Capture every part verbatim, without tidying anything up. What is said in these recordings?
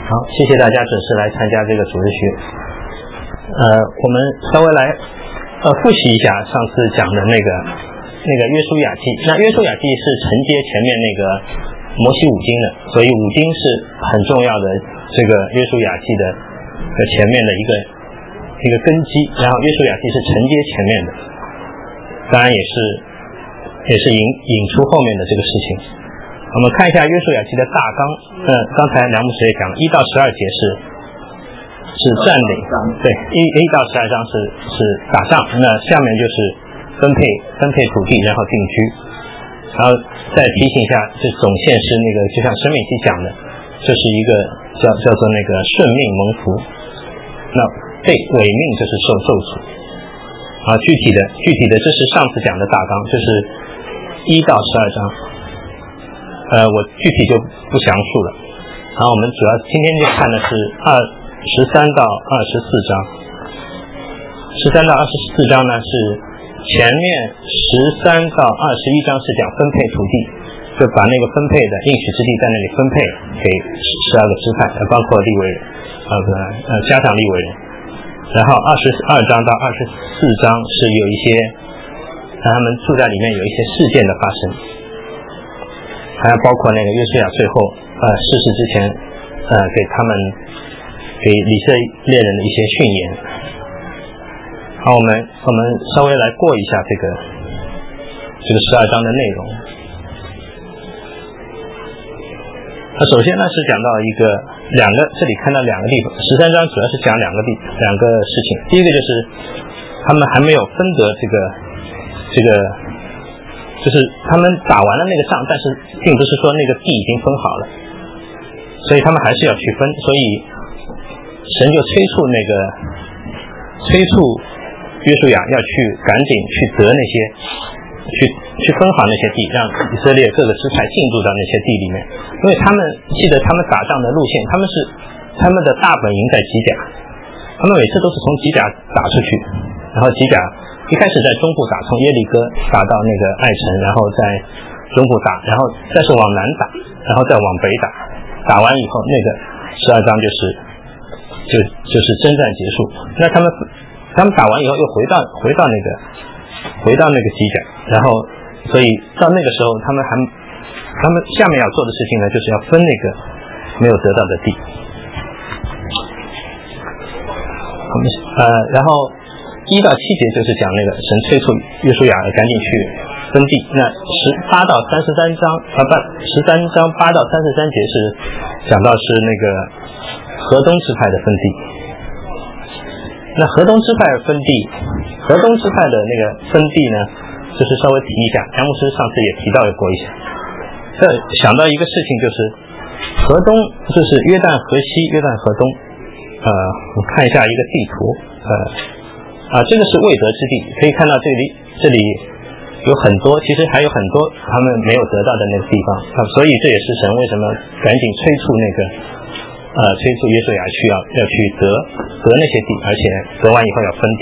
好，谢谢大家准时来参加这个主日学。呃，我们稍微来呃复习一下上次讲的那个那个约书亚记。那约书亚记是承接前面那个摩西五经的，所以五经是很重要的这个约书亚记的的前面的一个一个根基，然后约书亚记是承接前面的，当然也是也是引引出后面的这个事情。我们看一下约书亚记的大纲。嗯，刚才梁牧师也讲了，一到十二节是是占领，对，一一到十二章是是打仗，那下面就是分配分配土地，然后定居。然后再提醒一下，这总线是那个，就像申命记讲的，这是一个叫叫做那个顺命蒙福，那被违命就是受咒诅。啊，具体的具体的，这是上次讲的大纲，这是一到十二章。呃，我具体就不详述了。然后我们主要今天就看的是二十三到二十四章。十三到二十四章呢是前面十三到二十一章是讲分配土地，就把那个分配的应许之地在那里分配给十二个支派，包括利未人，呃呃加上利未人。然后二十二章到二十四章是有一些让他们住在里面有一些事件的发生。还有包括那个约书亚最后呃逝世之前呃给他们给以色列人的一些训言。好，我们我们稍微来过一下这个这个十二章的内容。那首先呢是讲到一个两个，这里看到两个地方，十三章主要是讲两个地两个事情。第一个就是他们还没有分得这个这个。就是他们打完了那个仗，但是并不是说那个地已经分好了，所以他们还是要去分。所以神就催促那个催促约书亚要去赶紧去得那些去去分好那些地，让以色列各个支派进驻到那些地里面。因为他们记得他们打仗的路线，他们是他们的大本营在吉甲，他们每次都是从吉甲打出去，然后吉甲一开始在中部打，从耶利哥打到那个艾城，然后在中部打，然后再是往南打，然后再往北打。打完以后，那个十二章就是就就是征战结束。那他们他们打完以后又回到回到那个回到那个吉甲，然后所以到那个时候，他们还他们下面要做的事情呢，就是要分那个没有得到的地。我们呃，然后。一到七节就是讲那个神催促约书亚赶紧去分地。那十八到三十三章啊不十三章八到三十三节是讲到是那个河东支派的分地。那河东支派分地，河东支派的那个分地呢，就是稍微提一下，梁牧师上次也提到过一下。这想到一个事情，就是河东就是约旦河西，约旦河东。呃，我看一下一个地图，呃。啊，这个是未得之地，可以看到这里这里有很多，其实还有很多他们没有得到的那个地方啊，所以这也是神为什么赶紧催促那个呃催促约书亚去要要去得得那些地，而且得完以后要分地。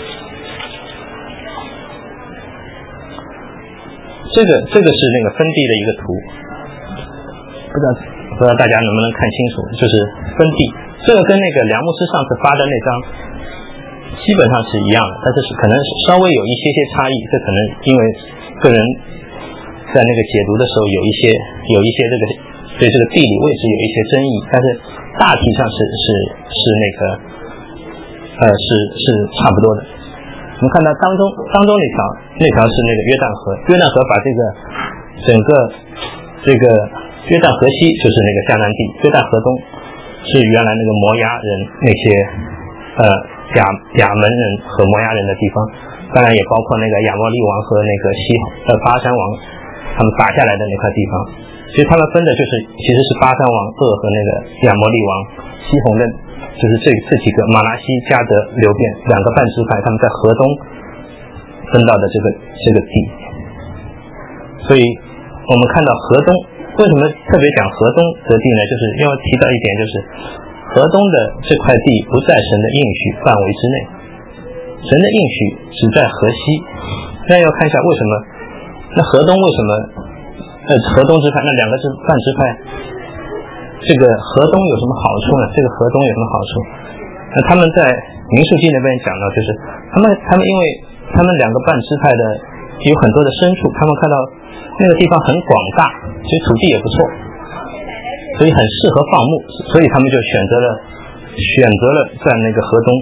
这个这个是那个分地的一个图，不知道不知道大家能不能看清楚，就是分地，这个跟那个梁牧师上次发的那张基本上是一样的，但是可能稍微有一些些差异，这可能因为个人在那个解读的时候有一些有一些这个对这个地理位置有一些争议，但是大体上是是是那个呃是是差不多的。我们看到当中当中那条那条是那个约旦河，约旦河把这个整个这个约旦河西就是那个迦南地，约旦河东是原来那个摩押人那些呃亚亚门人和摩押人的地方，当然也包括那个亚摩利王和那个西呃巴山王他们打下来的那块地方。其实他们分的就是其实是巴山王鄂和那个亚摩利王西宏的，就是这这几个马拉西、加德、流便两个半支派，他们在河东分到的这个这个地。所以我们看到河东为什么特别讲河东的地呢？就是因为提到一点，就是河东的这块地不在神的应许范围之内，神的应许只在河西。那要看一下为什么，那河东为什么呃河东支派那两个支半支派这个河东有什么好处呢？这个河东有什么好处？那他们在民数记那边讲到，就是他们他们因为他们两个半支派的有很多的牲畜，他们看到那个地方很广大，所以土地也不错，所以很适合放牧，所以他们就选择了选择了在那个河东。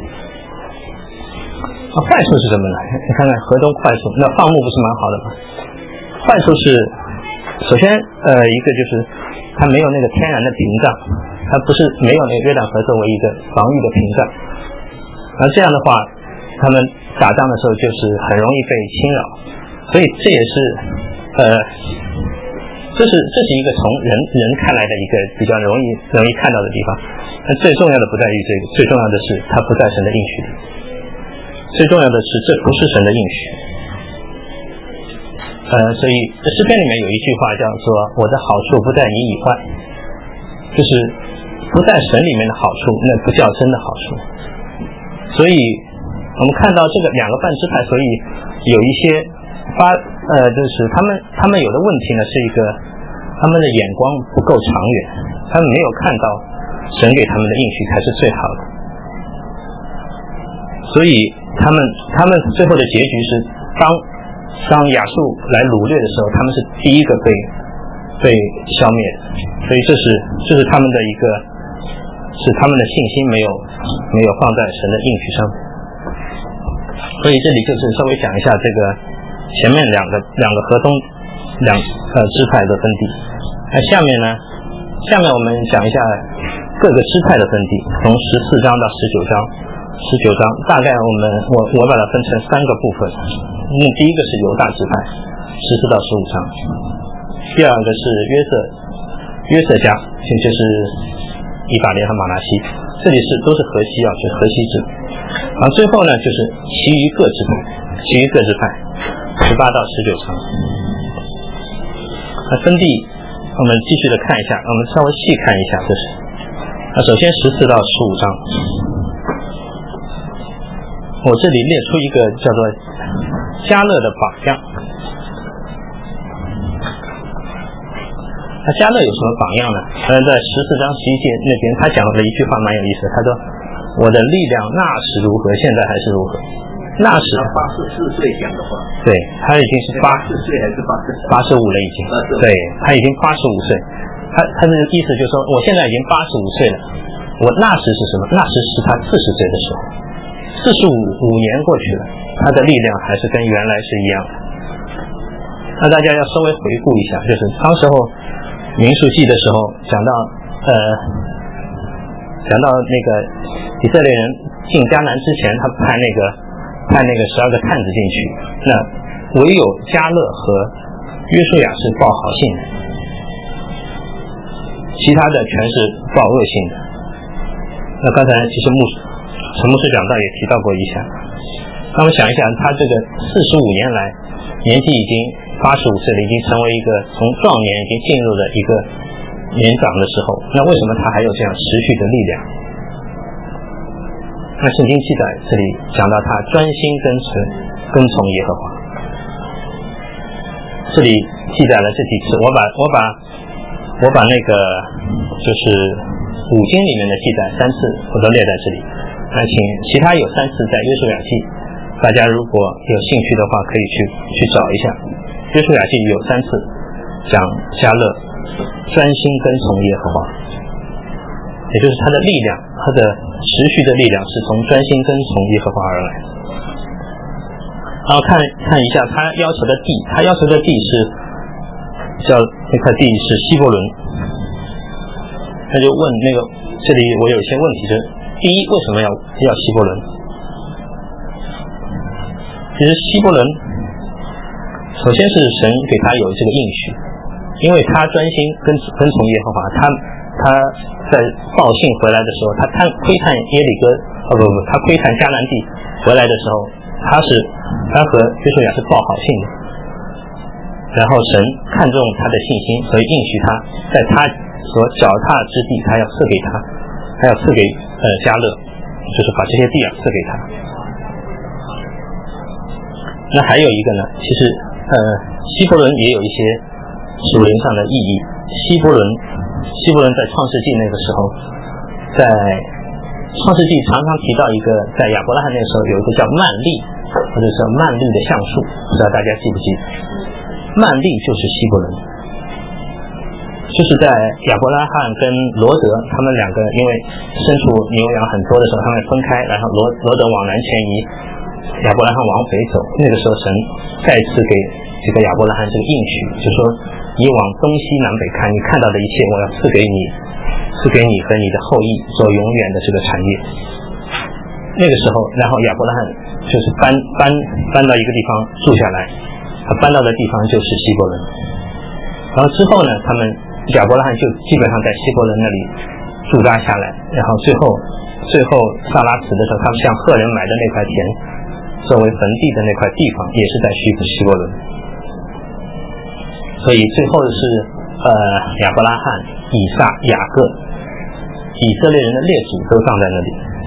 啊，坏处是什么呢？你看看河东坏处，那放牧不是蛮好的吗？坏处是，首先呃一个就是它没有那个天然的屏障，它不是没有那个约旦河作为一个防御的屏障，而这样的话，他们打仗的时候就是很容易被侵扰，所以这也是呃，这是这是一个从人人看来的一个比较容易容易看到的地方。那最重要的不在于这个，最重要的是它不在神的应许里，最重要的是这不是神的应许。呃，所以诗篇里面有一句话叫做“我的好处不在你以外”，就是不在神里面的好处，那不叫真的好处。所以我们看到这个两个半支派，所以有一些发呃，就是他们他们有的问题呢，是一个他们的眼光不够长远，他们没有看到神给他们的应许才是最好的，所以他们他们最后的结局是当。当亚述来掳掠的时候，他们是第一个被被消灭的，所以这是这是他们的一个，是他们的信心没有没有放在神的应许上。所以这里就是稍微讲一下这个前面两个两个河东两呃支派的分地。那下面呢，下面我们讲一下各个支派的分地，从十四章到十九章。十九章大概我们我我把它分成三个部分。嗯，第一个是犹大支派，十四到十五章；第二个是约瑟约瑟家，就是以法莲和马拿西，这里是都是河西啊，就是河西支。然后最后呢，就是其余各支派，其余各支派，十八到十九章。那分地我们继续的看一下，我们稍微细看一下，这是。那首先十四到十五章。我这里列出一个叫做迦勒的榜样。那迦勒有什么榜样呢？呃，在十四章十一节那边，他讲了一句话蛮有意思，他说：“我的力量那时如何，现在还是如何。”那时八十四岁讲的话， 对，他已经是八十岁还是八十八十五了，已经，对，他已经八十五岁。他他的意思就是说，我现在已经八十五岁了，我那时是什么？那时是他四十岁的时候。四十五五年过去了，他的力量还是跟原来是一样的。那大家要稍微回顾一下，就是当时候民数记的时候讲到呃讲到那个以色列人进迦南之前，他派那个派那个十二个探子进去，那唯有迦勒和约书亚是报好信的，其他的全是报恶信的。那刚才其实牧师陈牧师讲到也提到过一下，那么想一想，他这个四十五年来，年纪已经八十五岁了，已经成为一个从壮年已经进入了一个年长的时候，那为什么他还有这样持续的力量？那圣经记载这里讲到他专心跟从跟从耶和华，这里记载了这几次，我把我把我把那个就是五经里面的记载三次我都列在这里。那请其他有三次在约书亚记，大家如果有兴趣的话可以去去找一下。约书亚记有三次讲迦勒专心跟从耶和华，也就是他的力量，他的持续的力量是从专心跟从耶和华而来。然后看看一下他要求的地，他要求的地是叫那块地是希伯伦，他就问那个这里我有一些问题，就是第一，为什么要要希伯伦？其实希伯伦，首先是神给他有这个应许，因为他专心跟跟从耶和华，他他在报信回来的时候，他探窥探耶利哥，哦不不，他窥探迦南地回来的时候，他是他和约书亚是报好信的，然后神看重他的信心，所以应许他在他所脚踏之地，他要赐给他，他要赐给呃迦勒，就是把这些地啊赐给他。那还有一个呢，其实呃希伯伦也有一些属灵上的意义。希伯伦希伯伦在创世纪那个时候，在创世纪常常提到一个，在亚伯拉罕那个时候有一个叫曼利，或者说曼利的橡树，不知道大家记不记得？曼利就是希伯伦，就是在亚伯拉罕跟罗德他们两个因为牲畜牛羊很多的时候，他们分开，然后罗罗德往南迁移，亚伯拉罕往北走。那个时候神再次给这个亚伯拉罕这个应许，就说你往东西南北看，你看到的一切我要赐给你，赐给你和你的后裔做永远的这个产业。那个时候，然后亚伯拉罕就是搬搬搬到一个地方住下来，他搬到的地方就是希伯伦。然后之后呢，他们亚伯拉罕就基本上在希伯伦那里驻扎下来，然后最后最后萨拉死的时候，他们向赫人买的那块田作为坟地的那块地方也是在希希伯伦。所以最后是呃亚伯拉罕、以撒、雅各，以色列人的列祖都葬在那里。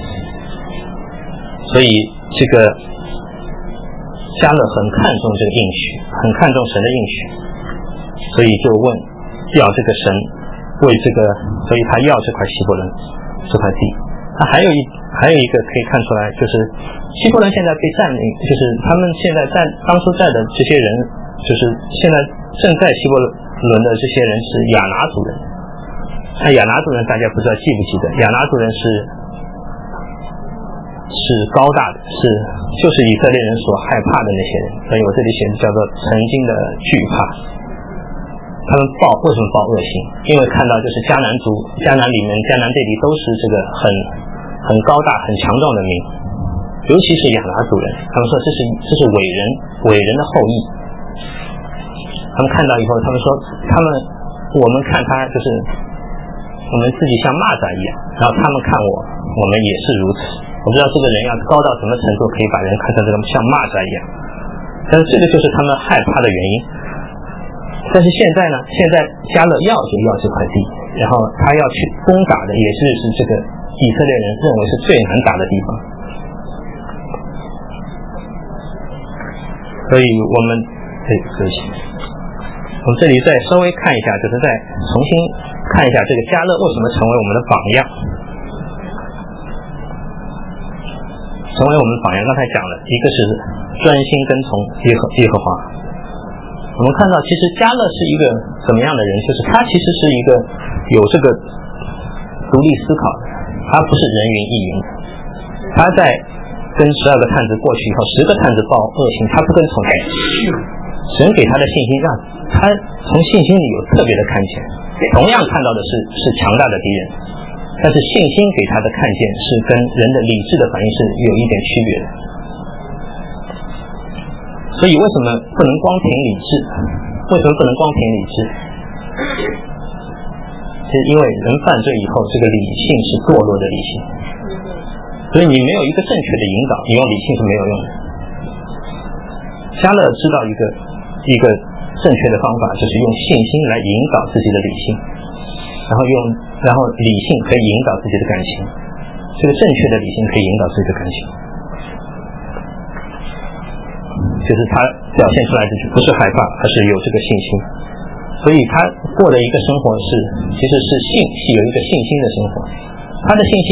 所以这个迦勒很看重这个应许，很看重神的应许，所以就问要这个神为这个，所以他要这块希伯伦这块地。他还有一还有一个可以看出来，就是希伯伦现在被占领，就是他们现在在当初在的这些人，就是现在正在希伯伦的这些人是亚拿族人。那亚拿族人大家不知道记不记得？亚拿族人是是高大的，是就是以色列人所害怕的那些人，所以我这里写的叫做曾经的惧怕。他们报为什么报恶行？因为看到就是迦南族，迦南里面迦南这里都是这个很很高大很强壮的民，尤其是亚拿族人，他们说这是这是伟人伟人的后裔。他们看到以后，他们说他们我们看他就是我们自己像蚂蚱一样，然后他们看我，我们也是如此。我不知道这个人要高到什么程度可以把人看成这个像蚂蚱一样，但是这个就是他们害怕的原因。但是现在呢，现在迦勒要就要这块地，然后他要去攻打的也是是这个以色列人认为是最难打的地方。所以我们对对不起，我们这里再稍微看一下，就是再重新看一下这个迦勒为什么成为我们的榜样。成为我们榜样，刚才讲了一个是专心跟从耶和耶和华。我们看到其实迦勒是一个怎么样的人，就是他其实是一个有这个独立思考的，他不是人云亦云的。他在跟十二个探子过去以后，十个探子报恶行，他不跟从他。神给他的信心让他从信心里有特别的看见，同样看到的是是强大的敌人，但是信心给他的看见是跟人的理智的反应是有一点区别的。所以为什么不能光凭理智？为什么不能光凭理智？是因为人犯罪以后，这个理性是堕落的理性，所以你没有一个正确的引导，你用理性是没有用的。迦勒知道一个一个正确的方法，就是用信心来引导自己的理性，然后用然后理性可以引导自己的感情，这个正确的理性可以引导自己的感情。就是他表现出来的不是害怕，而是有这个信心，所以他过的一个生活是其实是信是有一个信心的生活。他的信心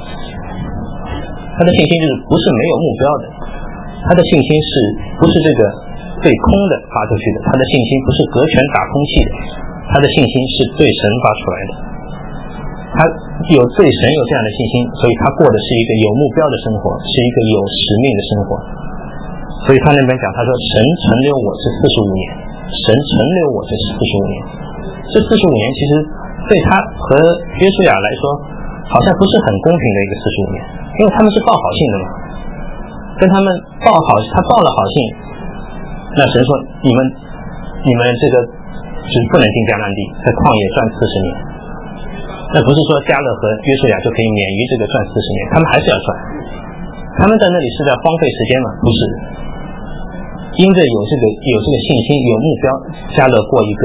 他的信心就是不是没有目标的，他的信心是不是这个对空的发出去的，他的信心不是隔拳打空气的，他的信心是对神发出来的。他有对神有这样的信心，所以他过的是一个有目标的生活，是一个有使命的生活。所以他那边讲，他说神存留我是四十五年，神存留我是四十五年。这四十五年其实对他和约书亚来说好像不是很公平的一个四十五年，因为他们是报好信的嘛，跟他们报好，他报了好信，那神说你们你们这个是不能进迦南地，在旷野转四十年。那不是说迦勒和约书亚就可以免于这个转四十年，他们还是要转。他们在那里是在荒废时间吗？不是，因着有这个有这个信心，有目标，迦勒过一个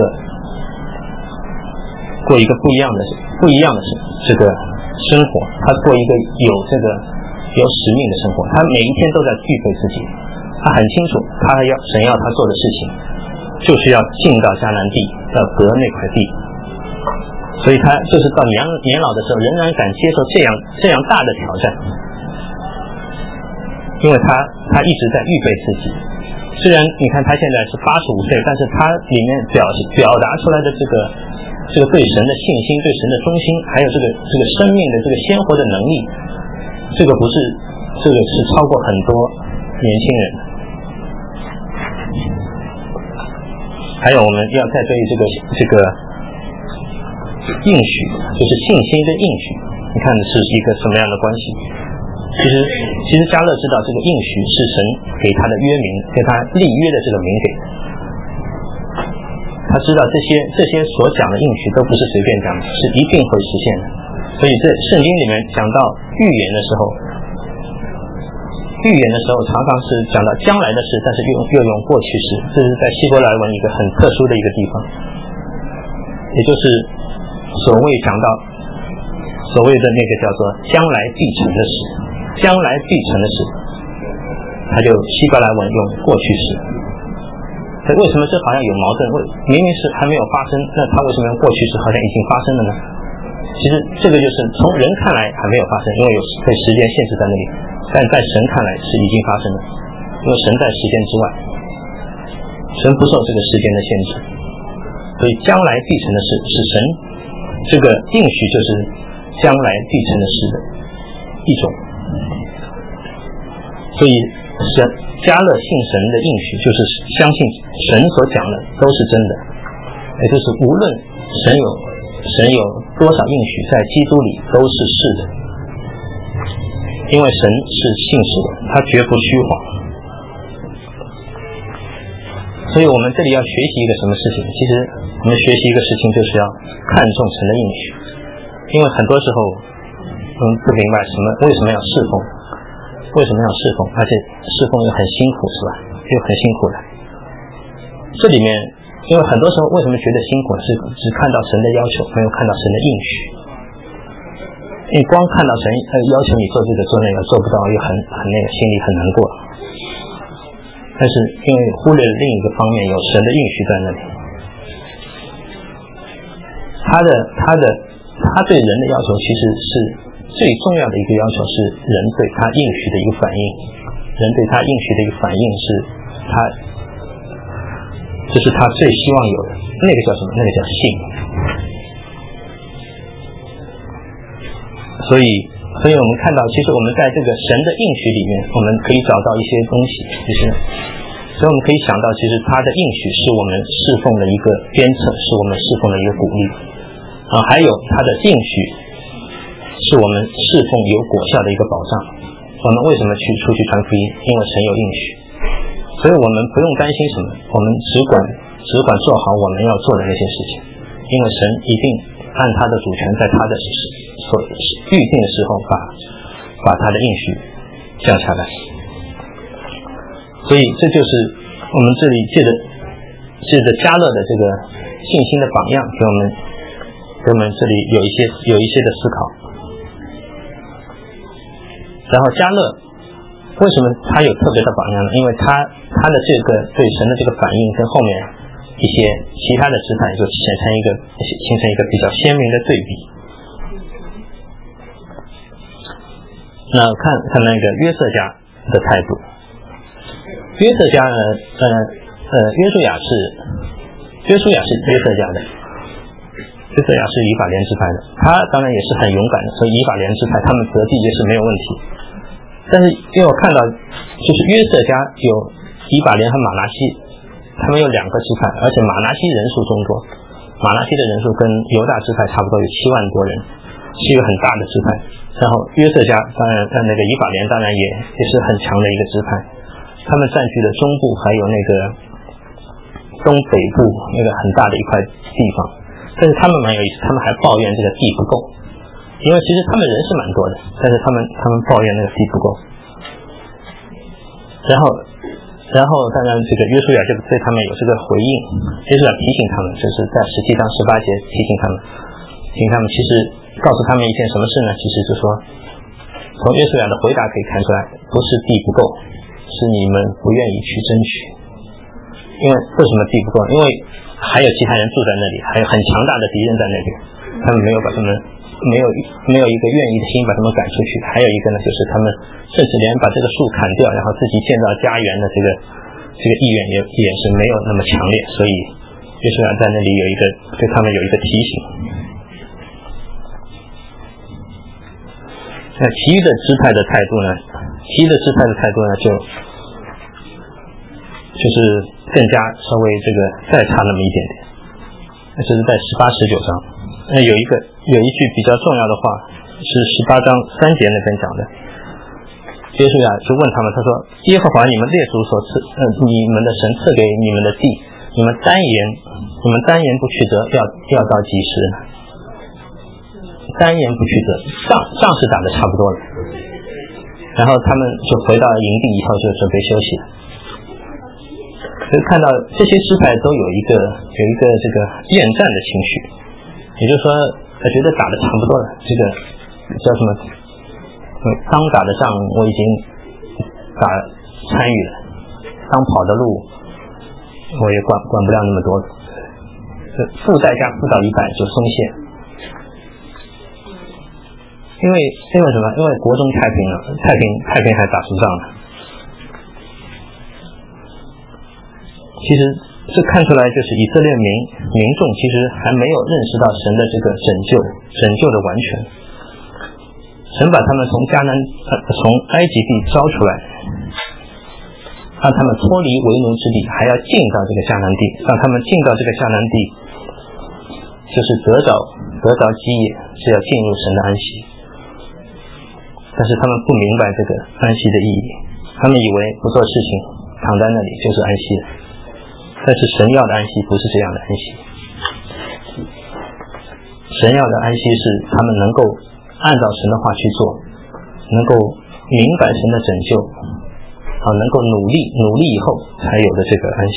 过一个不一样的不一样的这个生活，他过一个有这个有使命的生活，他每一天都在具备自己，他很清楚他要神要他做的事情就是要进到迦南地，要得那块地。 所以他就是到年年老的时候仍然敢接受这样这样大的挑战，因为他他一直在预备自己。虽然你看他现在是八十五岁，但是他里面表表达出来的这个这个对神的信心、对神的忠心，还有这个这个生命的这个鲜活的能力，这个不是这个是超过很多年轻人的。还有我们要再对这个这个应许，就是信心的应许，你看是一个什么样的关系？其实其实迦勒知道这个应许是神给他的约名，给他立约的这个名给的。他知道这些这些所讲的应许都不是随便讲的，是一定会实现的。所以在圣经里面讲到预言的时候，预言的时候常常是讲到将来的事，但是又又用过去式，这是在希伯来文一个很特殊的一个地方，也就是所谓讲到所谓的那个叫做将来必成的事，将来必成的事，他就希伯来文用过去式。所以为什么这好像有矛盾？为明明是还没有发生，那他为什么用过去式好像已经发生了呢？其实这个就是从人看来还没有发生，因为有被时间限制在那里，但在神看来是已经发生了，因为神在时间之外，神不受这个时间的限制，所以将来必成的事是神这个应许，就是将来必成的事的一种。所以神迦勒信神的应许，就是相信神所讲的都是真的，也就是无论神有神有多少应许在基督里都是是的，因为神是信实的，他绝不虚谎。所以我们这里要学习一个什么事情？其实我们学习一个事情就是要看重神的应许，因为很多时候我们不明白什么为什么要侍奉，为什么要侍奉，而且侍奉又很辛苦，是吧？又很辛苦的。这里面因为很多时候为什么觉得辛苦，是只看到神的要求，没有看到神的应许。你光看到神呃要求你做这个做那个，做不到又很很那个，心里很难过。但是因为忽略了另一个方面，有神的应许在那里，他的他的他对人的要求其实是最重要的一个要求，是人对他应许的一个反应。人对他应许的一个反应是他这是他最希望有的，那个叫什么？那个叫信。所以所以我们看到，其实我们在这个神的应许里面，我们可以找到一些东西，就是所以我们可以想到，其实他的应许是我们侍奉的一个鞭策，是我们侍奉的一个鼓励啊，还有他的应许是我们侍奉有果效的一个保障。我们为什么去出去传福音？因为神有应许，所以我们不用担心什么，我们只管只管做好我们要做的那些事情，因为神一定按他的主权，在他的所预定的时候把把他的应许降下来。所以这就是我们这里借着借着迦勒的这个信心的榜样，给我们给我们这里有一些有一些的思考。然后迦勒为什么他有特别的榜样呢？因为他他的这个对神的这个反应跟后面一些其他的支派就显成一个形成一个比较鲜明的对比。那看看那个约瑟家的态度，约瑟家呢，呃呃，约书亚是约书亚是约瑟家的，约瑟亚是以法莲支派的，他当然也是很勇敢的，所以以法莲支派他们得地也是没有问题。但是因为我看到，就是约瑟家有以法莲和马拿西，他们有两个支派，而且马拿西人数众多，马拿西的人数跟犹大支派差不多有七万多人，是一个很大的支派。然后约瑟家当然那个以法莲当然也也是很强的一个支派，他们占据了中部还有那个东北部那个很大的一块地方。但是他们蛮有意思，他们还抱怨这个地不够，因为其实他们人是蛮多的，但是他们他们抱怨那个地不够。然后然后当然这个约书亚就对他们有这个回应，约书亚提醒他们，就是在十七章十八节提醒他们提醒他们其实告诉他们一件什么事呢？其实就说从约书亚的回答可以看出来，不是地不够，是你们不愿意去争取。因为为什么地不够？因为还有其他人住在那里，还有很强大的敌人在那里，他们没有把他们没有没有一个愿意的心把他们赶出去。还有一个呢，就是他们甚至连把这个树砍掉，然后自己建造家园的这个这个意愿也也是没有那么强烈。所以约书亚在那里有一个对他们有一个提醒。那其余的支派的态度呢？其余的支派的态度呢，就就是更加稍微这个再差那么一点点。那这是在十八、十九章。那有一个有一句比较重要的话是十八章三节那边讲的。约书亚就问他们，他说：“耶和华你们列祖所赐，呃，你们的神赐给你们的地，你们单言，你们单言不去得，要要到几时呢？单言不去得，仗仗是打得差不多了。然后他们就回到营地以后就准备休息了。所以看到这些支派都有一个有一个这个厌战的情绪，也就是说，他觉得打得差不多了，这个叫什么？刚打的仗我已经打参与了，刚跑的路我也管管不了那么多了，付代价付到一半就松懈。因为因为什么？因为国中太平了，太平太平还打出仗了。其实这看出来就是以色列民民众其实还没有认识到神的这个拯救拯救的完全。神把他们从迦南呃从埃及地招出来，让他们脱离为奴之地，还要进到这个迦南地，让他们进到这个迦南地，就是得着得着基业，是要进入神的安息。但是他们不明白这个安息的意义，他们以为不做事情躺在那里就是安息了。但是神要的安息不是这样的安息，神要的安息是他们能够按照神的话去做，能够明白神的拯救，啊，能够努力努力以后才有的这个安息。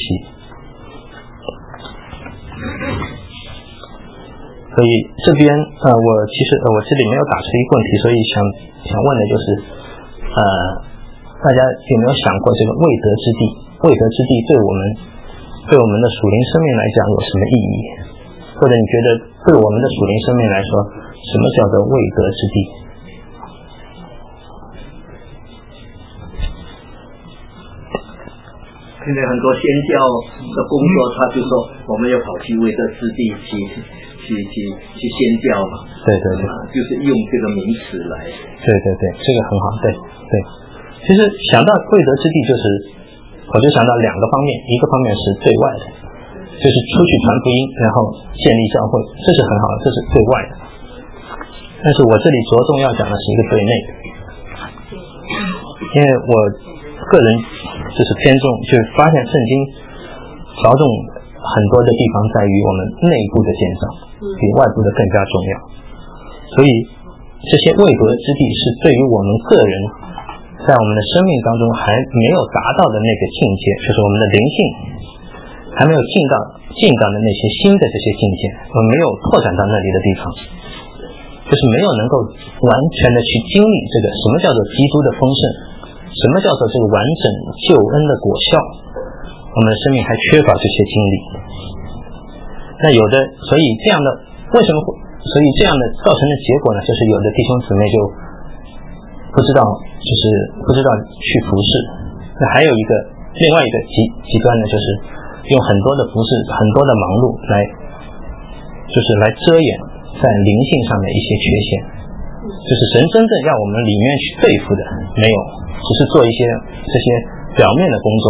所以这边呃，我其实呃我这里没有打出一个问题，所以想想问的就是，呃，大家有没有想过这个未得之地？未得之地对我们对我们的属灵生命来讲有什么意义？或者你觉得对我们的属灵生命来说，什么叫做未得之地？ 现在很多宣教的工作，他就说我们要跑去未得之地去去去去宣教嘛。 对对对、 啊，就是用这个名词来。 对对对，这个很好。对对，其实想到未得之地，就是我就想到两个方面，一个方面是对外的，就是出去传福音，然后建立教会，这是很好的，这是对外的。但是我这里着重要讲的是一个对内的，因为我个人就是偏重，就是发现圣经着重很多的地方在于我们内部的建造，比外部的更加重要。所以这些未得之地是对于我们个人在我们的生命当中还没有达到的那个境界，就是我们的灵性还没有进到进到的那些新的这些境界，我们没有拓展到那里的地方，就是没有能够完全的去经历这个什么叫做基督的丰盛，什么叫做这个完整救恩的果效，我们的生命还缺乏这些经历。那有的，所以这样的为什么会，所以这样的造成的结果呢，就是有的弟兄姊妹就不知道，就是不知道去服侍。那还有一个另外一个极极端呢，就是用很多的服侍，很多的忙碌来，就是来遮掩在灵性上的一些缺陷，就是神真正要我们里面去对付的没有，只是做一些这些表面的工作，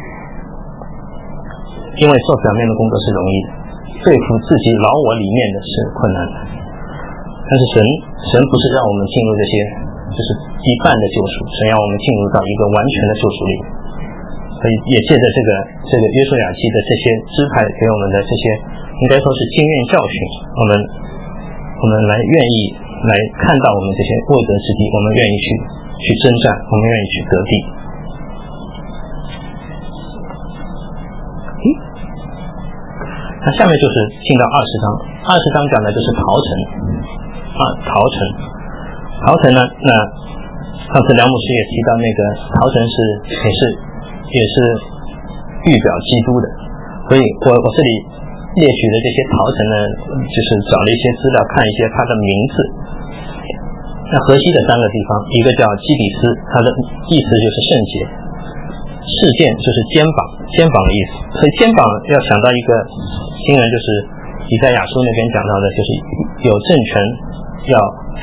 因为做表面的工作是容易的，对付自己老我里面的是困难的。但是神神不是让我们进入这些就是一半的救赎，神要我们进入到一个完全的救赎里。所以也借着这个这个约书亚记的这些支派给我们的这些应该说是经验教训，我们我们来愿意来看到我们这些未得之地，我们愿意去去征战，我们愿意去得地。嗯，那下面就是进到二十章，二十章讲的就是逃城啊，逃城，逃城呢，那上次梁牧师也提到那个逃城是也是也是预表基督的，所以我我这里列举的这些陶城呢，就是找了一些资料，看一些它的名字。那河西的三个地方，一个叫基底斯，它的意思就是圣洁；事件就是肩膀，肩膀的意思。所以肩膀要想到一个经文，就是以赛亚书那边讲到的，就是有政权要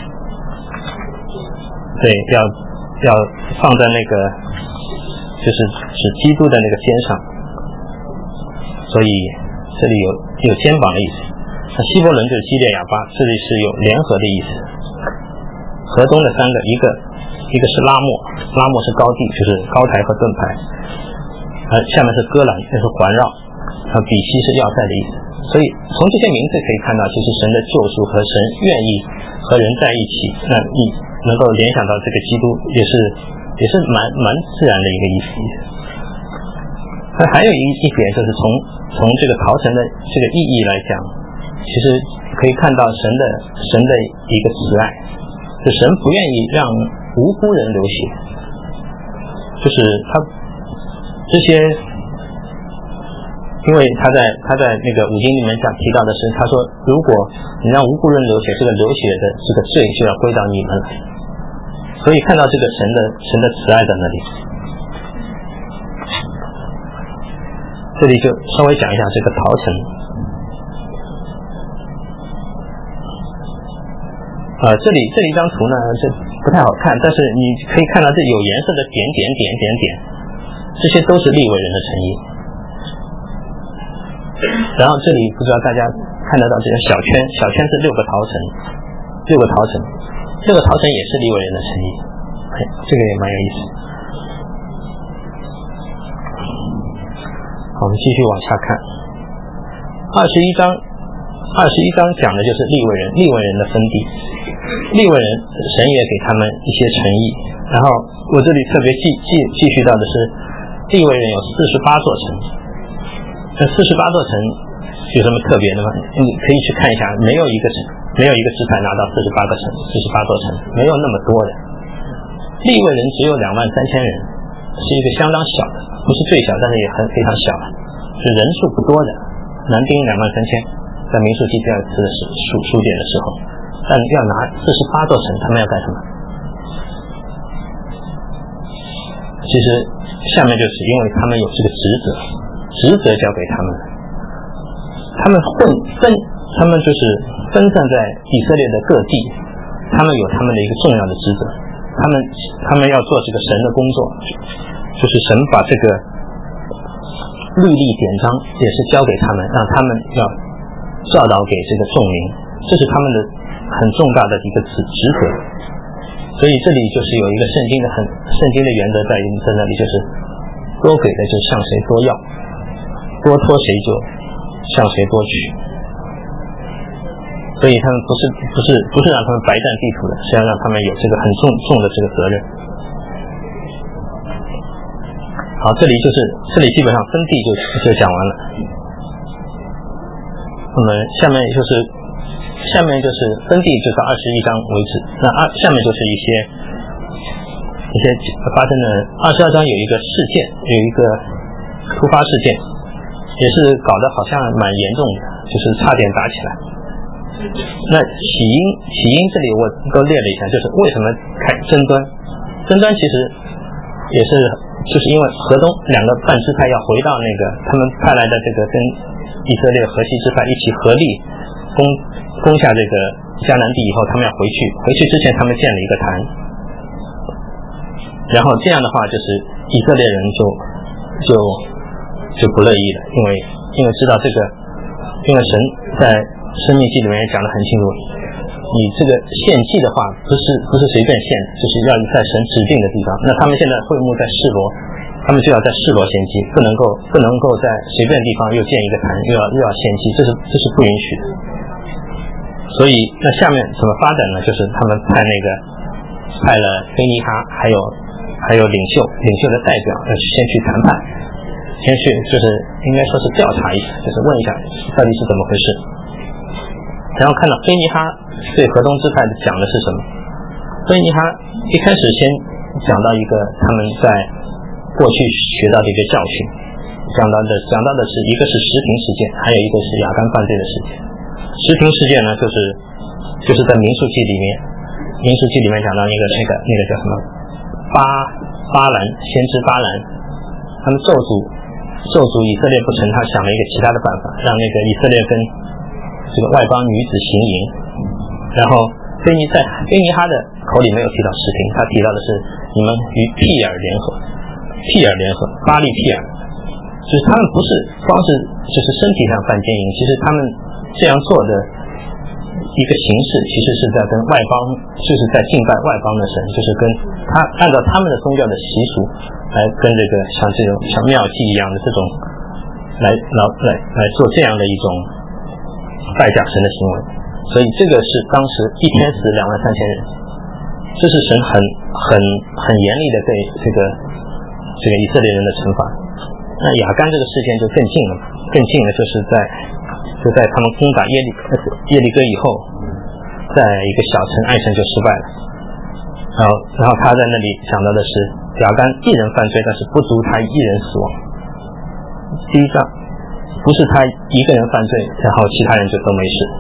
对要要放在那个就是指基督的那个肩上，所以这里有有肩膀的意思。那希伯伦就是基列亚巴，这里是有联合的意思。河东的三个，一个一个是拉莫，拉莫是高地，就是高台和盾牌，呃，下面是戈兰，那是环绕，啊，比西是要塞的意思。所以从这些名字可以看到，其实神的救赎和神愿意和人在一起，那你能够联想到这个基督，也是也是蛮蛮自然的一个意思。那还有一一点就是从从这个陶城的这个意义来讲，其实可以看到神的神的一个慈爱，就神不愿意让无辜人流血，就是他这些。因为他在他在那个五经里面讲提到的是，他说如果你让无辜人流血，这个流血的这个罪就要归到你们来。所以看到这个神的神的慈爱在那里。这里就稍微讲一下这个陶城。呃，这里这里一张图呢，这不太好看，但是你可以看到这有颜色的点点点点点，这些都是利未人的诚意。然后这里不知道大家看得到这个小圈，小圈是六个陶城，六个陶城，六个陶城也是利未人的诚意，哎，这个也蛮有意思。好，我们继续往下看。二十一章，二十一章讲的就是利未人，利未人的分地。利未人，神也给他们一些诚意。然后我这里特别记记记叙到的是，利未人有四十八座城。这四十八座城有什么特别的吗？你可以去看一下，没有一个城，没有一个支派拿到四十八个城，四十八座城，没有那么多的。利未人只有两万三千人，是一个相当小的，不是最小，但是也很非常小了，是人数不多的。男丁两万三千，在民数记第二次的数数点的时候，但要拿四十八座城，他们要干什么？其实下面就是因为他们有这个职责。职责交给他们，他们混分，他们就是分散在以色列的各地，他们有他们的一个重要的职责，他们他们要做这个神的工作，就是神把这个律例典章也是交给他们，让他们要教导给这个众民，这是他们的很重大的一个职职责。所以这里就是有一个圣经的很圣经的原则在在那里，就是多给的就向谁多要，多托谁就向谁多取。所以他们不是不是不是让他们白占地图的，是要让他们有这个很重重的这个责任。好，这里就是这里基本上分地就就讲完了。那么下面就是下面就是分地就到二十一章为止。那二下面就是一些一些发生的。二十二章有一个事件，有一个突发事件，也是搞得好像蛮严重的，就是差点打起来。那起因起因这里我都列了一下，就是为什么开争端？争端其实也是就是因为河东两个半支派要回到那个他们派来的这个跟以色列河西支派一起合力攻攻下这个迦南地以后，他们要回去，回去之前他们建了一个坛，然后这样的话就是以色列人就就就不乐意了，因为因为知道这个，因为神在申命记里面也讲得很清楚，你这个献祭的话不是不是随便献，就是要在神指定的地方。那他们现在会幕在示罗，他们就要在示罗献祭，不能够不能够在随便地方又建一个坛，又要又要献祭，这是这是不允许的。所以那下面怎么发展呢？就是他们派那个派了菲尼哈还有还有领袖领袖的代表要先去谈判，先去就是应该说是调查一下，就是问一下到底是怎么回事。然后看到菲尼哈对河东支派讲的是什么？菲尼哈一开始先讲到一个他们在过去学到的一个教训， 讲到的讲到的是一个是石亭事件，还有一个是雅干犯罪的事件。石亭事件呢，就是就是在民数记里面，民数记里面讲到那个那个那个叫什么巴巴兰先知巴兰，他们咒诅咒诅以色列不成，他想了一个其他的办法，让那个以色列跟这个外邦女子行淫。然后菲尼在菲尼哈的口里没有提到石亭，他提到的是你们与毗尔联合，毗尔联合巴利毗尔，就是他们不是光是就是身体上犯奸淫，其实他们这样做的一个形式其实是在跟外邦，就是在敬拜外邦的神，就是跟他按照他们的宗教的习俗来跟这个像这种像庙祭一样的这种来来来来做这样的一种拜假神的行为。所以这个是当时一天死两万三千人，这是神很很很严厉的对这个这个以色列人的惩罚。那雅干这个事件就更近了，更近了，就是在就在他们攻打耶利耶利哥以后，在一个小城艾城就失败了。然后然后他在那里想到的是雅干一人犯罪，但是不足他一人死亡。第一章不是他一个人犯罪，然后其他人就都没事。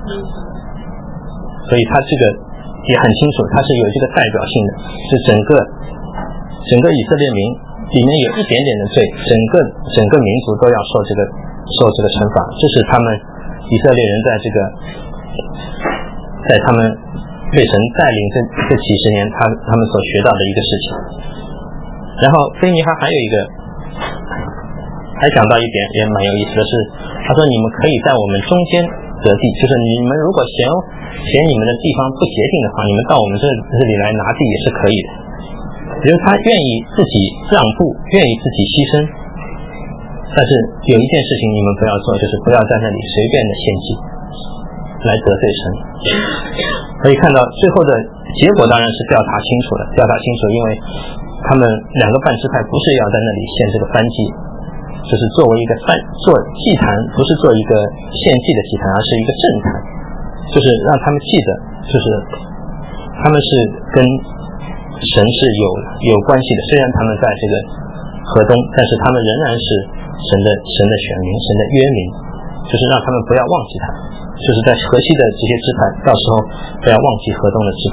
所以他这个也很清楚，他是有这个代表性的，是整个整个以色列民里面有一点点的罪，整个整个民族都要受这个受这个惩罚。这是他们以色列人在这个在他们被神带领这这几十年他他们所学到的一个事情。然后菲尼哈还有一个还讲到一点也蛮有意思的是，他说你们可以在我们中间得地，就是你们如果嫌嫌你们的地方不洁净的话，你们到我们这这里来拿地也是可以的。就是他愿意自己让步，愿意自己牺牲，但是有一件事情你们不要做，就是不要在那里随便的献祭来得罪神。可以看到最后的结果当然是调查清楚了，调查清楚，因为他们两个半支派不是要在那里献这个燔祭，就是作为一个饭做祭坛，不是做一个献祭的祭坛，而是一个正坛，就是让他们记得，就是他们是跟神是有有关系的。虽然他们在这个河东，但是他们仍然是神的神的选民，神的约民，就是让他们不要忘记他，就是在河西的这些支派，到时候不要忘记河东的支派。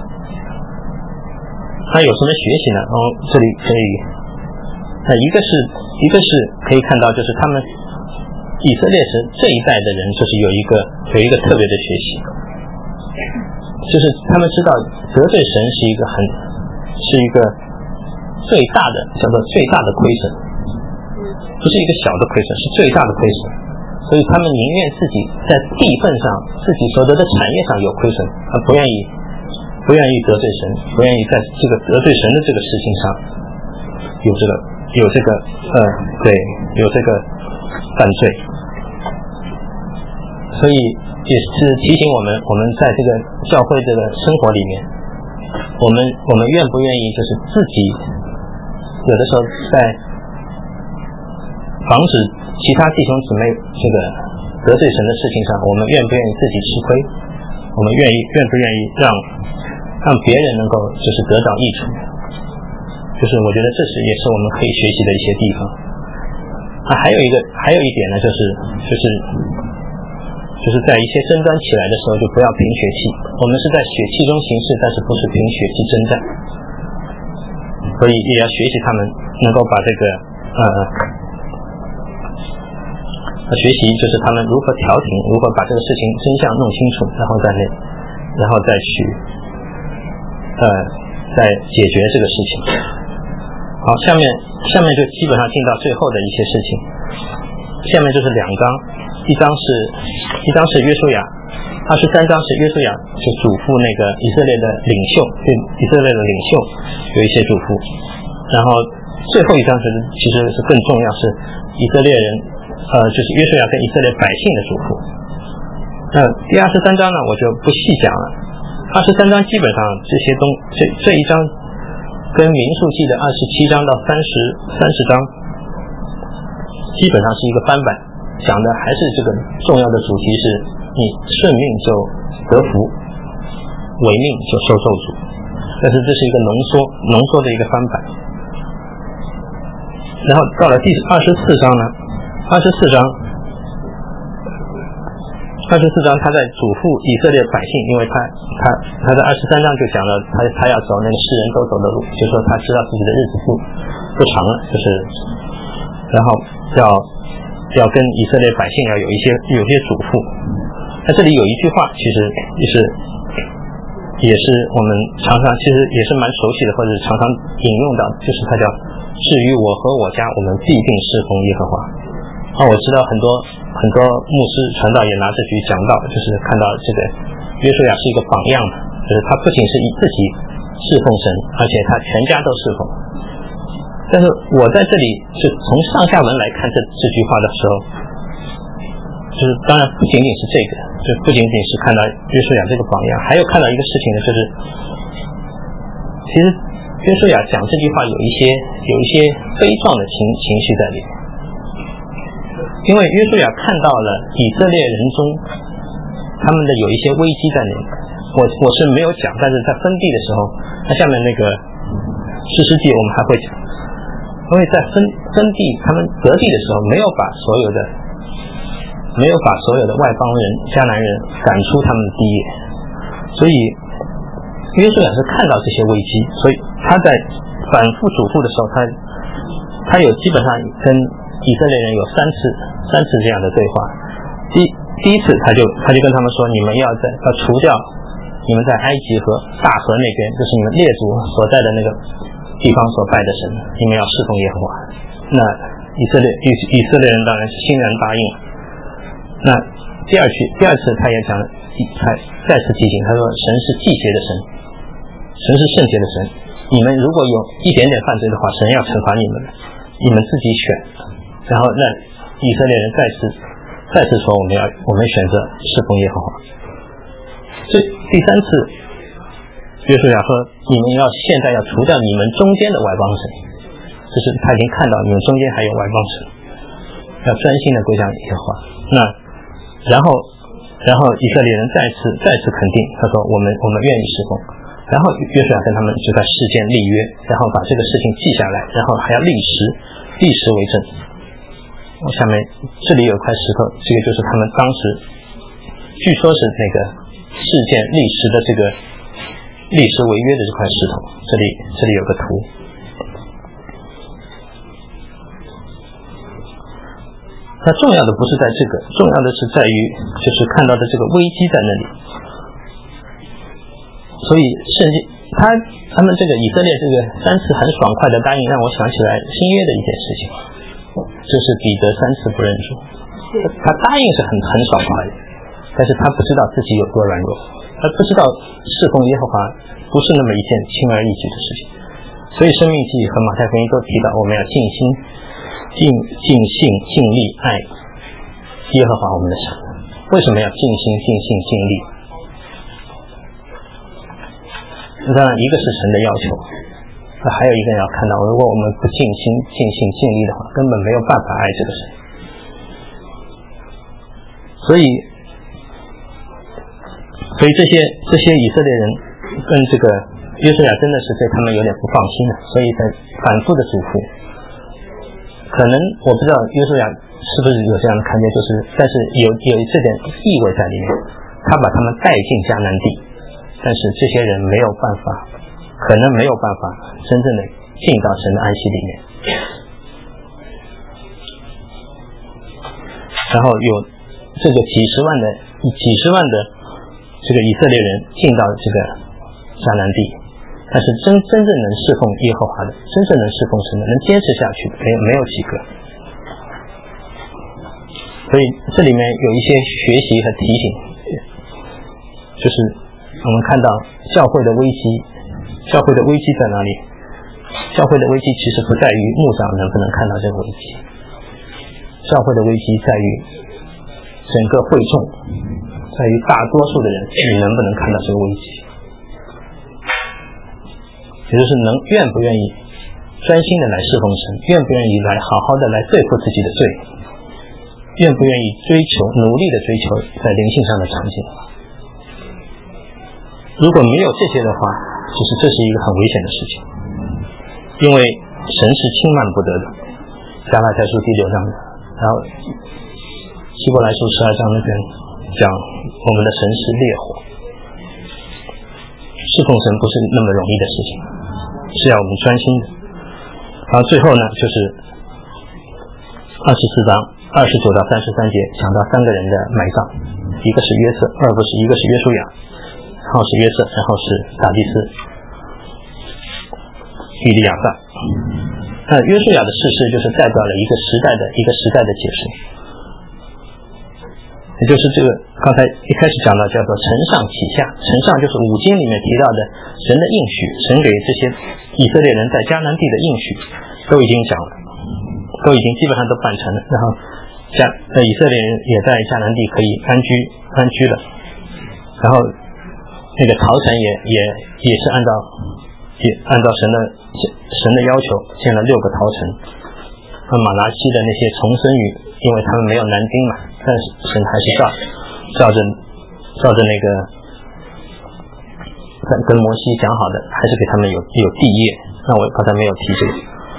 他有什么学习呢？然后这里可以。那一个是一个是可以看到，就是他们以色列是这一代的人，就是有一个有一个特别的学习，就是他们知道得罪神是一个很是一个最大的叫做最大的亏损，不是一个小的亏损，是最大的亏损。所以他们宁愿自己在地份上自己所得的产业上有亏损，而不愿意不愿意得罪神，不愿意在这个得罪神的这个事情上有这个有这个呃对有这个犯罪。所以也是提醒我们，我们在这个教会这个生活里面，我们我们愿不愿意就是自己有的时候在防止其他弟兄姊妹这个得罪神的事情上，我们愿不愿意自己吃亏，我们愿意愿不愿意让让别人能够就是得到益处，就是我觉得这是也是我们可以学习的一些地方。啊，还有一个还有一点呢，就是就是就是在一些争端起来的时候，就不要凭血气。我们是在血气中行事，但是不是凭血气征战。所以也要学习他们能够把这个呃学习，就是他们如何调停，如何把这个事情真相弄清楚，然后再那然后再去呃再解决这个事情。好，下面下面就基本上进到最后的一些事情。下面就是两章，一章是一章是约书亚，二十三章是约书亚就嘱咐那个以色列的领袖，对以色列的领袖有一些嘱咐。然后最后一章是其实是更重要，是以色列人呃就是约书亚跟以色列百姓的嘱咐。那第二十三章呢，我就不细讲了。二十三章基本上这些东这这一章跟民数记的二十七章到三十三十章基本上是一个翻版，讲的还是这个重要的主题是你顺命就得福，违命就受咒诅。但是这是一个浓缩浓缩的一个翻版。 然后到了第二十四章呢，二十四章，二十四章他在嘱咐以色列百姓，因为他他他在二十三章就讲了他他要走那个世人都走的路，就说他知道自己的日子不不长了，就是然后要要跟以色列百姓要有一些有些嘱咐。那这里有一句话其实也是也是我们常常其实也是蛮熟悉的，或者常常引用到，就是他叫至于我和我家我们必定侍奉耶和华。啊，我知道很多很多牧师传道也拿这句讲到，就是看到这个约书亚是一个榜样的，就是他不仅是以自己侍奉神，而且他全家都侍奉。但是我在这里是从上下文来看这这句话的时候，就是当然不仅仅是这个，就不仅仅是看到约书亚这个榜样，还有看到一个事情呢，就是其实约书亚讲这句话有一些有一些悲壮的情情绪在里面，因为约书亚看到了以色列人中他们的有一些危机在里面。我我是没有讲，但是在分地的时候，那下面那个士师记我们还会讲，因为在分分地他们得地的时候，没有把所有的没有把所有的外邦人迦南人赶出他们的地业，所以约书亚是看到这些危机，所以他在反复嘱咐的时候，他他有基本上跟以色列人有三次三次这样的对话。第第一次他就他就跟他们说，你们要在要除掉你们在埃及和大河那边，就是你们列祖所在的那个地方所拜的神，你们要侍奉耶和华。那以色列以以色列人当然是欣然答应。那第二句第二次他也讲，他再次提醒他说，神是季节的神，神是圣洁的神，你们如果有一点点犯罪的话，神要惩罚你们的，你们自己选。然后那以色列人再次再次说，我们要我们选择侍奉耶和华。这第三次约书亚说，你们要现在要除掉你们中间的外邦神，就是他已经看到你们中间还有外邦神，要专心的归向耶和华。那然后然后以色列人再次再次肯定，他说我们我们愿意侍奉。然后约书亚跟他们就在事件立约，然后把这个事情记下来，然后还要立时立时为证。下面这里有一块石头，这个就是他们当时据说是那个事件历史的这个历史违约的这块石头，这里这里有个图。那重要的不是在这个，重要的是在于就是看到的这个危机在那里。所以圣经他他们这个以色列这个三次很爽快的答应，让我想起来新约的一件事情，就是彼得三次不认主。他答应是很很爽快的，但是他不知道自己有多软弱，他不知道侍奉耶和华不是那么一件轻而易举的事情。所以申命记和马太福音都提到，我们要尽心尽尽性尽力爱耶和华我们的神。为什么要尽心尽性尽力？当然一个是神的要求，还有一个要看到，如果我们不尽心尽性尽力的话，根本没有办法爱这个神。所以所以这些这些以色列人跟这个约书亚真的是对他们有点不放心的，所以在反复的嘱咐。可能我不知道约书亚是不是有这样的看见，就是但是有有这点意味在里面，他把他们带进迦南地，但是这些人没有办法，可能没有办法真正的进到神的安息里面。然后有这个几十万的几十万的这个以色列人进到这个迦南地，但是真真正能侍奉耶和华的，真正能侍奉神的，能坚持下去没有没有几个。所以这里面有一些学习和提醒，就是我们看到教会的危机，教会的危机在哪里？教会的危机其实不在于牧长能不能看到这个危机，教会的危机在于整个会众，在于大多数的人你能不能看到这个危机，也就是能愿不愿意专心的来侍奉神，愿不愿意来好好的来对付自己的罪，愿不愿意追求努力的追求在灵性上的长进。如果没有这些的话，其实这是一个很危险的事情，因为神是轻慢不得的， 加拉太书第六章，然后希伯来书十二章那边讲我们的神是烈火，侍奉神不是那么容易的事情，是要我们专心的。然后最后呢，就是二十四章二十九到三十三节讲到三个人的埋葬，一个是约瑟，二不是一个是约书亚，然后是约瑟，然后是大祭司以利亚撒。那约书亚的逝世就是代表了一个时代的一个时代的结束，也就是这个刚才一开始讲到叫做承上启下，承上就是五经里面提到的神的应许，神给这些以色列人在迦南地的应许都已经讲了，都已经基本上都办成了，然后迦呃以色列人也在迦南地可以安居安居了，然后那个逃城也也也是按照也按照神的神的要求建了六个逃城。那马拉西的那些重生语，因为他们没有男丁嘛，但是神还是照照着照着那个跟摩西讲好的，还是给他们有有地业。那我刚才没有提这个。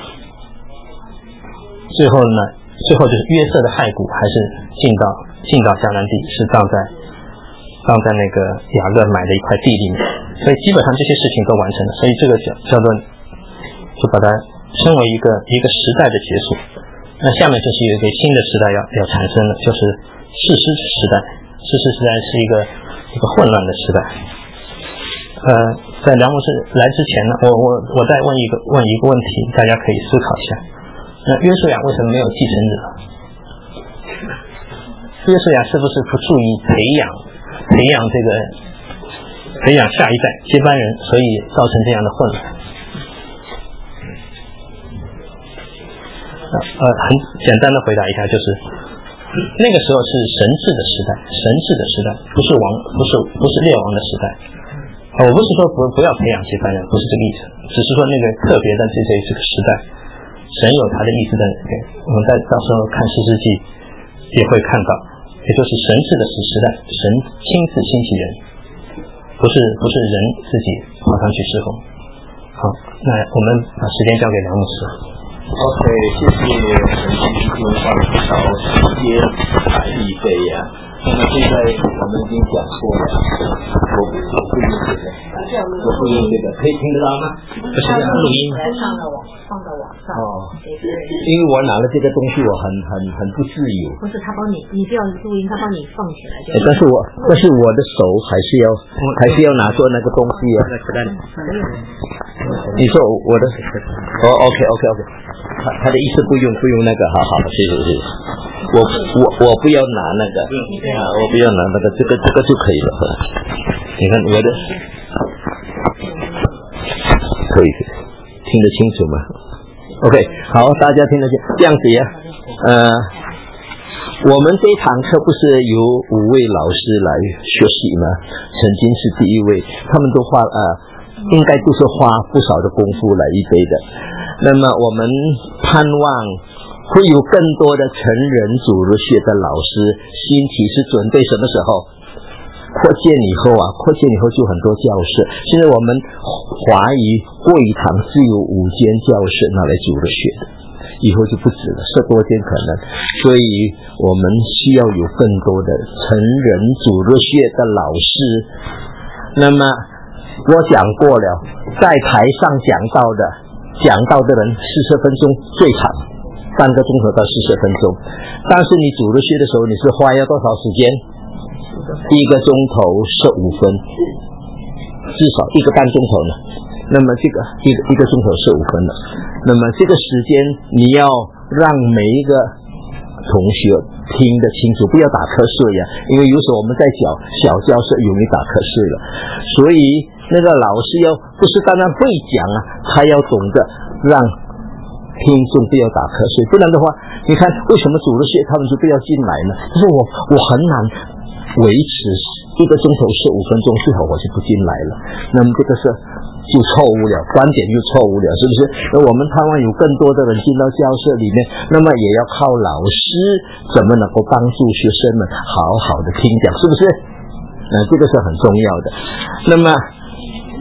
最后呢，最后就是约瑟的骸骨还是进到进到迦南地，是葬在葬在那个雅各买的一块地里面，所以基本上这些事情都完成了。所以这个叫叫做就把它称为一个一个时代的结束。那下面就是有一个新的时代要要产生了，就是士师时代。士师时代是一个一个混乱的时代。呃，在梁牧师来之前呢，我我我再问一个问一个问题，大家可以思考一下。那约书亚为什么没有继承者？约书亚是不是不注意培养培养这个培养下一代接班人，所以造成这样的混乱？呃，很简单的回答一下，就是那个时候是神治的时代，神治的时代，不是王，不是不是列王的时代。我不是说不不要培养接班人，不是这个意思，只是说那个特别的这这这个时代，神有他的意思在里面。我们在到时候看士师记也会看到，也就是神治的时时代，神亲自兴起人，不是不是人自己跑上去侍奉。好，那我们把时间交给梁牧师。 OK， 谢谢陈先生放少时间来预备呀。那么现在我们已经讲过了，我不我不用这个，我不用这个，可以听得到吗？ 不是录音， 上了网，放到网上。 哦，因为我拿了这个东西，我很很很不自由。 不是他帮你，你不要录音，他帮你放起来就。 但是我但是我的手还是要还是要拿做那个东西啊。你说我的哦 ，OK OK OK， 他他的意思不用不用那个，好好，谢谢谢谢。我我我不要拿那个啊，我不要拿那个，这个这个就可以了。你看我的可以听得清楚吗 ？OK， 好，大家听得见，这样子呀。呃，我们这一堂课不是由五位老师来学习吗？曾经是第一位，他们都花呃。应该都是花不少的功夫来预备的。那么我们盼望会有更多的成人主日学的老师兴起，是准备什么时候扩建以后啊？扩建以后就很多教室。现在我们华语贵堂是有五间教室拿来主日学的，以后就不止了，十多间可能。所以我们需要有更多的成人主日学的老师。那么我讲过了，在台上讲到的讲到的人四十分钟最长，半个钟头到四十分钟。但是你主日学的时候，你是花要多少时间？一个钟头十五分，至少一个半钟头呢。那么这个一个一个钟头十五分了。那么这个时间你要让每一个同学听得清楚，不要打瞌睡呀，因为有时候我们在小小教室容易打瞌睡了，所以那个老师要不是单单会讲啊，他要懂得让听众不要打瞌睡，不然的话，你看为什么主日学他们就不要进来呢？就是我我很难维持一个钟头十五分钟，最好我就不进来了。那么这个是就错误了，观点就错误了，是不是？那我们盼望有更多的人进到教室里面，那么也要靠老师怎么能够帮助学生们好好的听讲，是不是？那这个是很重要的。那么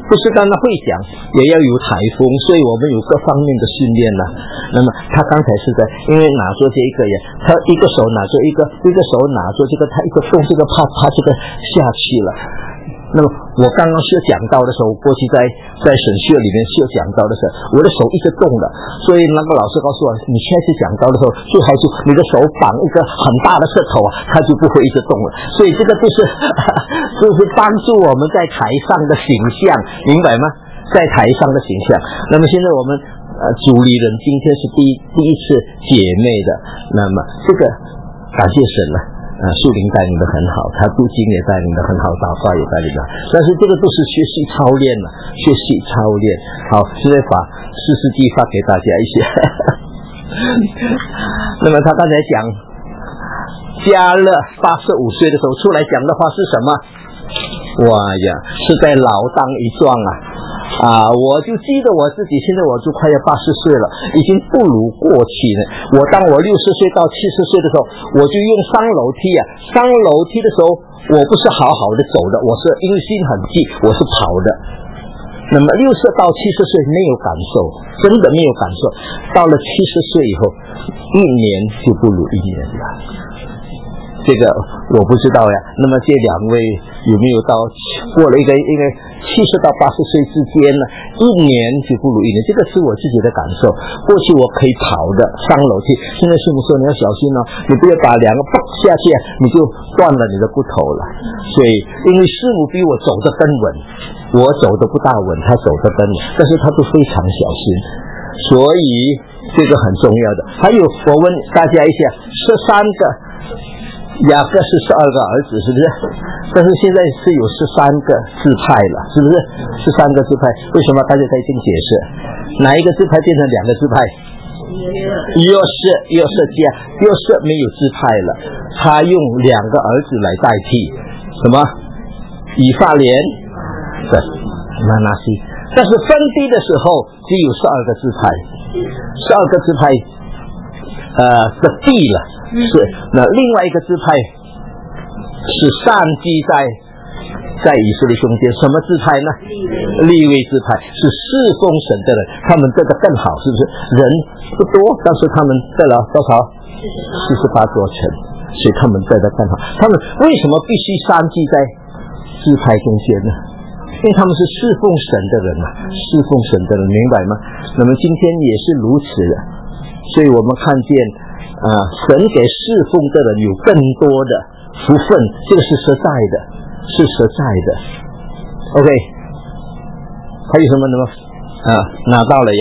不是单单会讲，也要有台风，所以我们有各方面的训练了。那么他刚才是在，因为拿着这一个呀，他一个手拿着一个，一个手拿着这个，他一个动这个啪啪这个下去了。那么我刚刚是讲到的时候，过去在在神学里面是有讲到的时候，我的手一直动了，所以那个老师告诉我，你下次讲到的时候，最好就你的手绑一个很大的石头啊，它就不会一直动了。所以这个就是就是帮助我们在台上的形象，明白吗？在台上的形象。那么现在我们呃主理人今天是第一第一次姐妹的，那么这个感谢神了。啊，树林带领的很好，他读经也带领的很好，祷告也带领的，但是这个都是学习操练了，学习操练。好，现在把四世纪发给大家一些。那么他刚才讲，加勒八十五岁的时候出来讲的话是什么？哇呀，是在老当益壮啊！啊，我就记得我自己，现在我就快要八十岁了，已经不如过去了。我当我六十岁到七十岁的时候，我就用上楼梯啊，上楼梯的时候，我不是好好的走的，我是因为心很急，我是跑的。那么六十到七十岁没有感受，真的没有感受。到了七十岁以后，一年就不如一年了。这个我不知道呀。那么这两位有没有到过了一个一个七十到八十岁之间呢？一年就不如一年，这个是我自己的感受。过去我可以跑的上楼梯，现在师母说你要小心哦，你不要把两个蹦下去，你就断了你的骨头了。所以因为师母比我走得更稳，我走得不大稳，他走得更稳，但是他都非常小心，所以这个很重要的。还有我问大家一下，十三个雅各是十二个儿子，是不是？但是现在是有十三个支派了，是不是？十三个支派，为什么大家可以这么解释？哪一个支派变成两个支派？约瑟，约瑟家，约瑟没有支派了，他用两个儿子来代替，什么？以法莲，对，拿拿西。但是分地的时候只有十二个支派，十二个支派，呃的地了。是，那另外一个支派是散居在在以色列中间，什么支派呢？利未支派是侍奉神的人，他们得的更好，是不是？人不多，但是他们得了多少？四十八座城，所以他们得的更好。他们为什么必须散居在支派中间呢？因为他们是侍奉神的人嘛，侍奉神的人，明白吗？那么今天也是如此的，所以我们看见啊，神给侍奉的人有更多的福分，这个是实在的，是实在的。OK， 还有什么呢？啊，拿到了呀。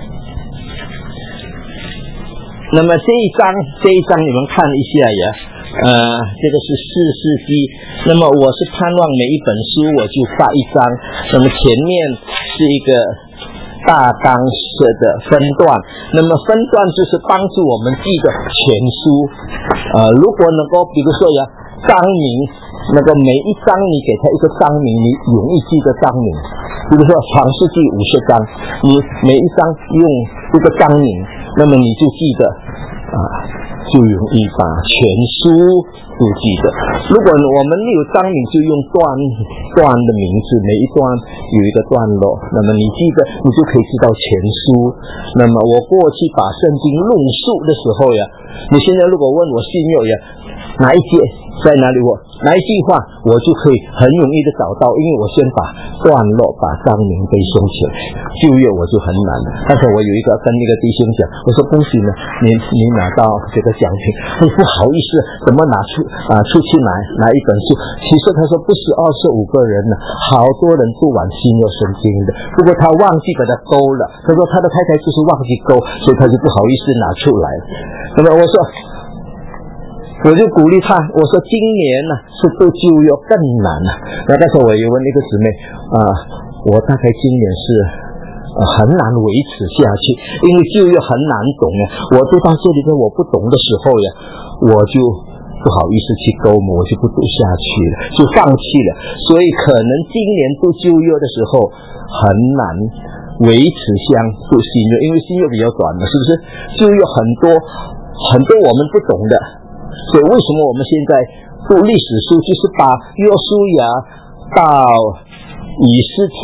那么这一章，这一章你们看一下呀。呃，这个是四世纪。那么我是盼望每一本书我就发一章。那么前面是一个大纲式的分段，那么分段就是帮助我们记得全书。呃，如果能够，比如说呀，章名，那个每一章你给他一个章名，你容易记得章名。比如说创世纪五十章，你每一章用一个章名，那么你就记得啊。就容易把全书都记得。如果我们没有章名，就用段段的名字，每一段有一个段落，那么你记得，你就可以知道全书。那么我过去把圣经论述的时候呀，你现在如果问我新约呀，哪一节在哪里，我哪一句话我就可以很容易的找到，因为我先把段落把章名背诵起来。旧约我就很难，但是我有一个跟那个弟兄讲，我说恭喜呢，你你拿到这个奖品，你不好意思怎么拿出啊出去拿拿一本书。其实他说不是二十五个人呢，好多人读完新约圣经的，不过他忘记把它勾了，他说他的太太就是忘记勾，所以他就不好意思拿出来。那么我说我就鼓励他，我说今年呢是读旧约更难了。那但是我也问那个姊妹啊，我大概今年是呃很难维持下去，因为旧约很难懂呀。我读到这里面我不懂的时候呀，我就不好意思去勾嘛，我就不读下去了，就放弃了。所以可能今年读旧约的时候很难维持像读新约，因为新约比较短嘛，是不是？旧约很多很多我们不懂的。所以为什么我们现在读历史书，就是把约书亚到以斯帖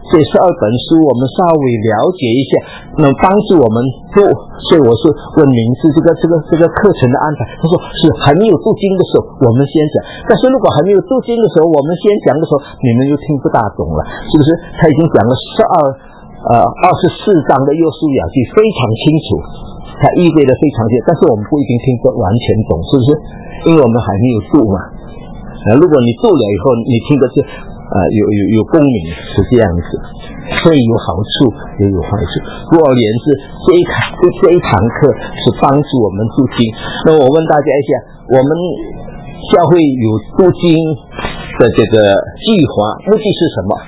这十二本书我们稍微了解一下，能帮助我们做。所以我是问名师这个这个这个课程的安排，他说是还没有读经的时候我们先讲，但是如果还没有读经的时候我们先讲的时候，你们就听不大懂了，是不是？他已经讲了十二呃二十四章的约书亚记非常清楚，他意味的非常清楚，但是我们不一定听得完全懂，是不是？因为我们还没有读嘛。呃，如果你读了以后，你听得就呃有有有共鸣，是这样子，所以有好处也有坏处。不而言之，这一堂这一堂课是帮助我们读经。那我问大家一下，我们教会有读经的这个计划，目的是什么？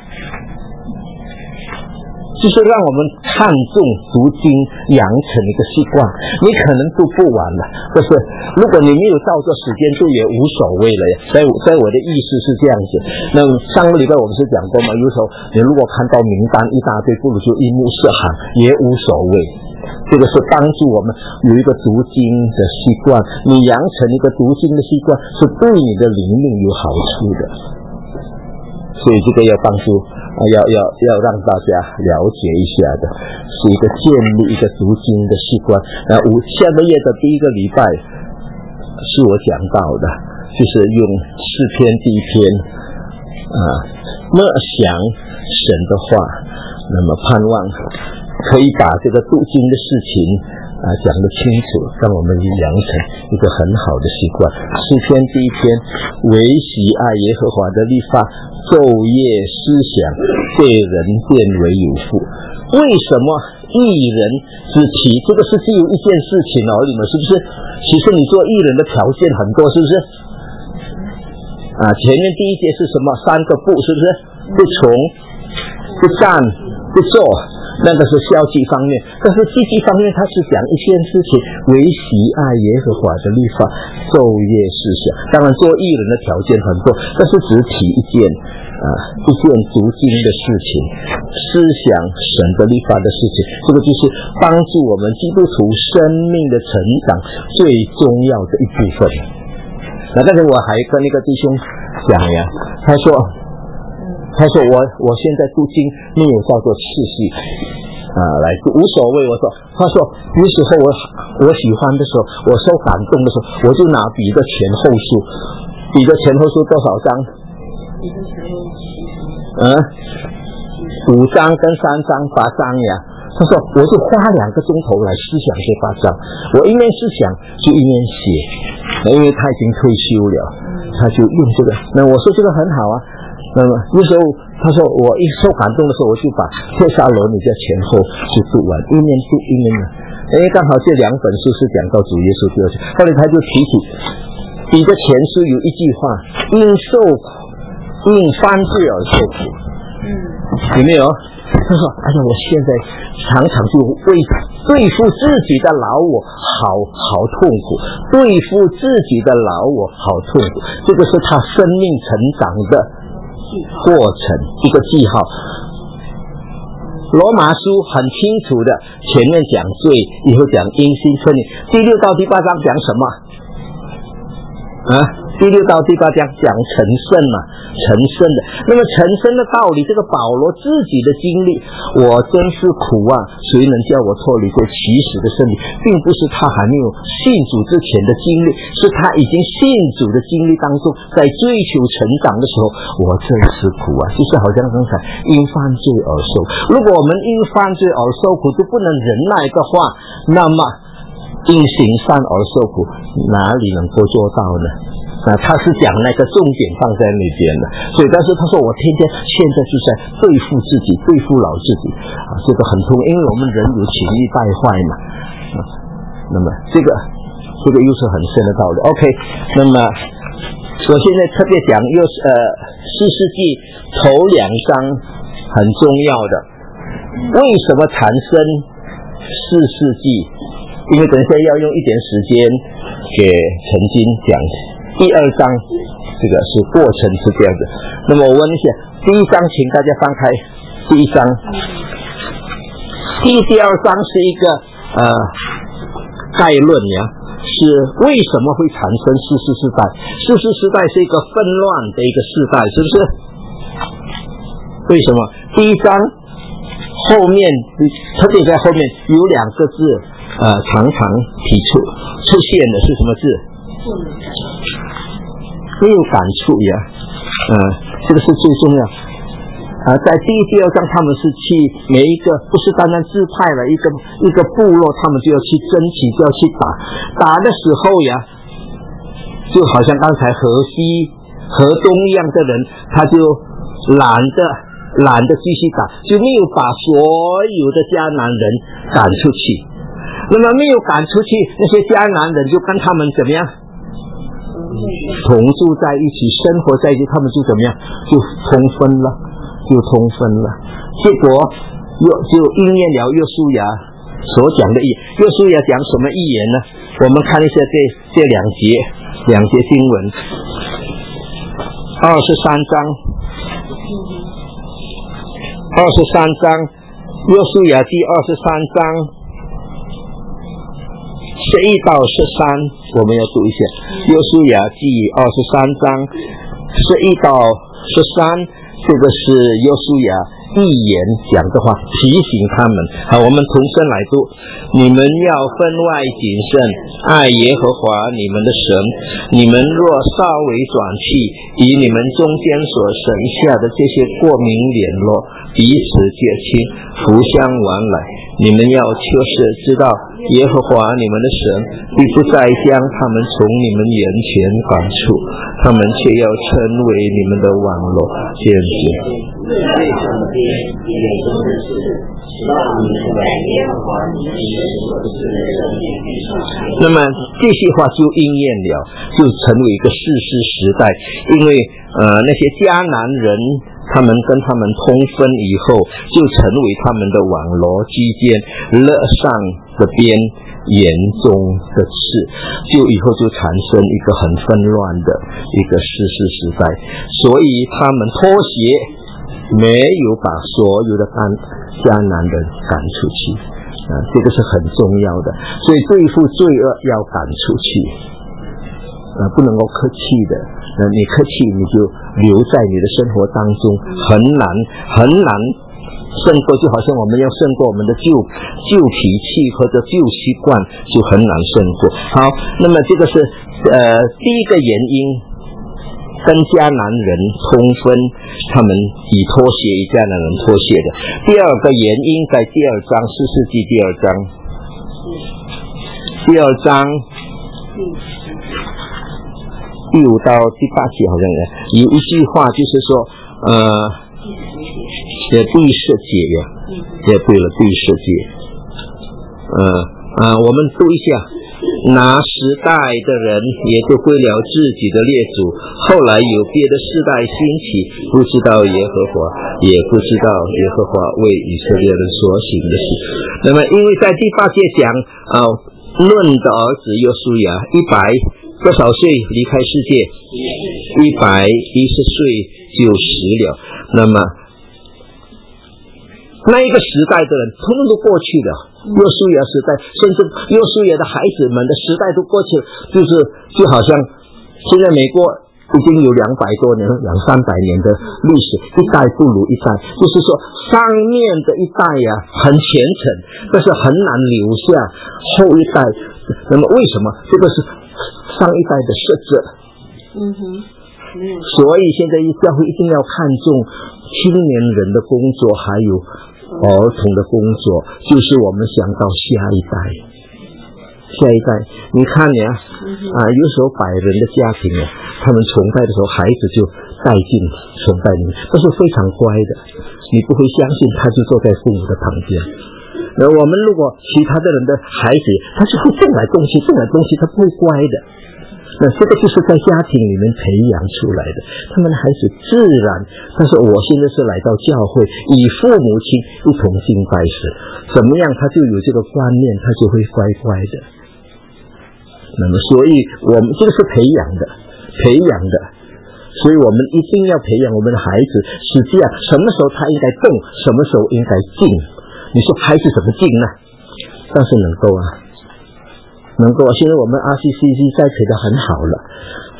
就是让我们看重读经，养成一个习惯。你可能读不完了，但是如果你没有照着时间读也无所谓了。在在我的意思是这样子。那上个礼拜我们是讲过嘛，有时候你如果看到名单一大堆，不如就一目十行也无所谓。这个是帮助我们有一个读经的习惯，你养成一个读经的习惯是对你的灵命有好处的。所以这个要帮助啊，要要要让大家了解一下的，是一个建立一个读经的习惯。那五下个月的第一个礼拜是我讲到的，就是用诗篇第一篇啊，默想神的话，那么盼望可以把这个读经的事情啊讲得清楚，让我们养成一个很好的习惯。诗篇第一篇，惟喜爱耶和华的律法，昼夜思想，对人变为有福。为什么义人只提这个是只有一件事情而已嘛？是不是？其实你做义人的条件很多，是不是？啊，前面第一节是什么？三个不，是不是？不从，不站，不坐。那个是消极方面，但是积极方面它是讲一件事情，惟喜爱耶和华的律法，昼夜思想。当然做义人的条件很多，但是只提一件啊，一件读经的事情，思想神的律法的事情，这个就是帮助我们基督徒生命的成长最重要的一部分。那刚才我还跟那个弟兄讲呀，他说他说我我现在读经没有叫做次序啊来读，无所谓。我说他说有时候我我喜欢的时候，我受感动的时候，我就拿笔的前后书，笔的前后书多少章？嗯，五章跟三章八章呀。他说我就花两个钟头来思想这八章，我一面思想就一面写，因为他已经退休了，他就用这个。那我说这个很好啊。那么有时候他说我一受感动的时候，我就把帖撒罗尼迦前后就读完，一面读一面呢。因为刚好这两本书是讲到主耶稣第二次，后来他就提起彼得前书有一句话，因受苦因犯罪而受苦。嗯，有没有？他说哎呀，我现在常常就为对付自己的老我好好痛苦，对付自己的老我好痛苦，这个是他生命成长的过程，一个记号。罗马书很清楚的，前面讲罪，以后讲因信称义，第六到第八章讲什么啊？第六到第八章讲成圣嘛，成圣的。那么成圣的道理，这个保罗自己的经历，我真是苦啊，谁能叫我脱离这起始的身体？并不是他还没有信主之前的经历，是他已经信主的经历当中，在追求成长的时候，我真是苦啊。就是好像刚才因犯罪而受，如果我们因犯罪而受苦都不能忍耐的话，那么因行善而受苦，哪里能够做到呢？啊，他是讲那个重点放在那边的，所以但是他说我天天现在就在对付自己，对付老自己啊，这个很痛，因为我们人有情欲败坏嘛啊，那么这个这个又是很深的道理。 OK， 那么我现在特别讲又是呃四世纪头两章很重要的，为什么产生四世纪？因为等一下要用一点时间给陈经讲第二章，这个是过程是这样子。那么我问一下，第一章请大家翻开第一章，第第二章是一个呃概论呀，是为什么会产生士师时代？士师时代是一个纷乱的一个时代，是不是？啊， 为什么？第一章后面，特别在后面有两个字，呃，常常提出出现的是什么字？没有感触呀，呃，这个是最重要。呃，在第一、第二章，他们是去每一个，不是单单自派了一个一个部落，他们就要去争取，就要去打。打的时候呀，就好像刚才河西、河东一样的人，他就懒得懒得继续打，就没有把所有的迦南人赶出去。那么没有赶出去，那些迦南人就跟他们怎么样？同住在一起，生活在一起，他们就怎么样？就通分了。就通分了，结果又就应验了约书亚所讲的预言。约书亚讲什么预言呢？我们看一下这这两节两节经文，二十三章，二十三章，约书亚记二十三章十一到十三，我们要读一下。约书亚记二十三章十一到十三。这个是约书亚预言讲的话，提醒他们。好，我们同声来读：你们要分外谨慎，爱耶和华你们的神。你们若稍微转去，以你们中间所剩下的这些过民联络，彼此结亲，互相往来。你们要确实知道，耶和华你们的神必不再将他们从你们眼前赶出，他们却要成为你们的网络坚实。那么这些话就应验了，就成为一个士师时代。因为呃那些迦南人，他们跟他们通分以后，就成为他们的网罗之间勒上的边严重的事，就以后就产生一个很纷乱的一个士师时代。所以他们脱鞋，没有把所有的迦南人赶出去啊，这个是很重要的。所以对付罪恶要赶出去啊，不能够客气的。呃，你客气，你就留在你的生活当中，很难很难胜过，就好像我们要胜过我们的旧旧脾气或者旧习惯，就很难胜过。好，那么这个是呃第一个原因，跟迦南人通分，他们以脱鞋与迦南人脱鞋的。第二个原因在第二章，士师记第二章，第二章第五到第八节好像有一句话，就是说，呃，也第十节呀，也对了，第十节，呃呃，我们读一下。拿时代的人也都归了自己的列祖，后来有别的世代兴起，不知道耶和华，也不知道耶和华为以色列人所行的事。那么因为在第八节讲啊，论的儿子约书亚一百多少岁离开世界，一百一十岁就死了。那么那一个时代的人通通都过去了，约书亚时代，甚至约书亚的孩子们的时代都过去了，就是就好像现在美国已经有两百多年、两三百年的历史，一代不如一代，就是说上面的一代呀、啊、很虔诚，但是很难留下后一代。那么为什么？这个是上一代的设置。嗯哼。所以现在教会一定要看重青年人的工作，还有儿童的工作，就是我们想到下一代，下一代，你看呀，啊，有时候百人的家庭啊，他们崇拜的时候，孩子就带进崇拜里面，都是非常乖的，你不会相信他就坐在父母的旁边。而我们如果其他的人的孩子，他是会动来动去，动来动去，他不会乖的。那这个就是在家庭里面培养出来的，他们的孩子自然。但是我现在是来到教会，以父母亲一同敬拜神，怎么样他就有这个观念，他就会乖乖的。那么所以我们这个是培养的，培养的，所以我们一定要培养我们的孩子，实际上什么时候他应该动，什么时候应该静。你说孩子怎么静呢？但是能够啊能够，现在我们 R C C C 栽培的很好了，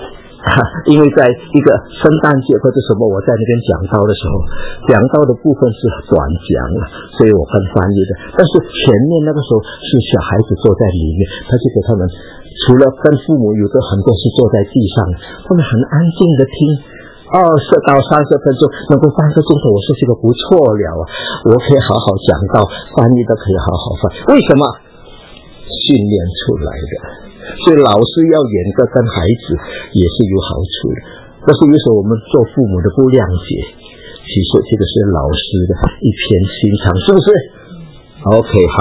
因为在一个圣诞节或者什么，我在那边讲道的时候，讲道的部分是短讲了，所以我跟翻译的。但是前面那个时候是小孩子坐在里面，他就给他们除了跟父母，有的很多是坐在地上，他们很安静的听。二十到三十分钟，能够半个钟头，我说这个不错了啊！我可以好好讲到，翻译的可以好好翻。为什么？训练出来的。所以老师要严格跟孩子也是有好处的。但是有时候我们做父母的不谅解，其实这个是老师的一片心肠，是不是 ？OK， 好。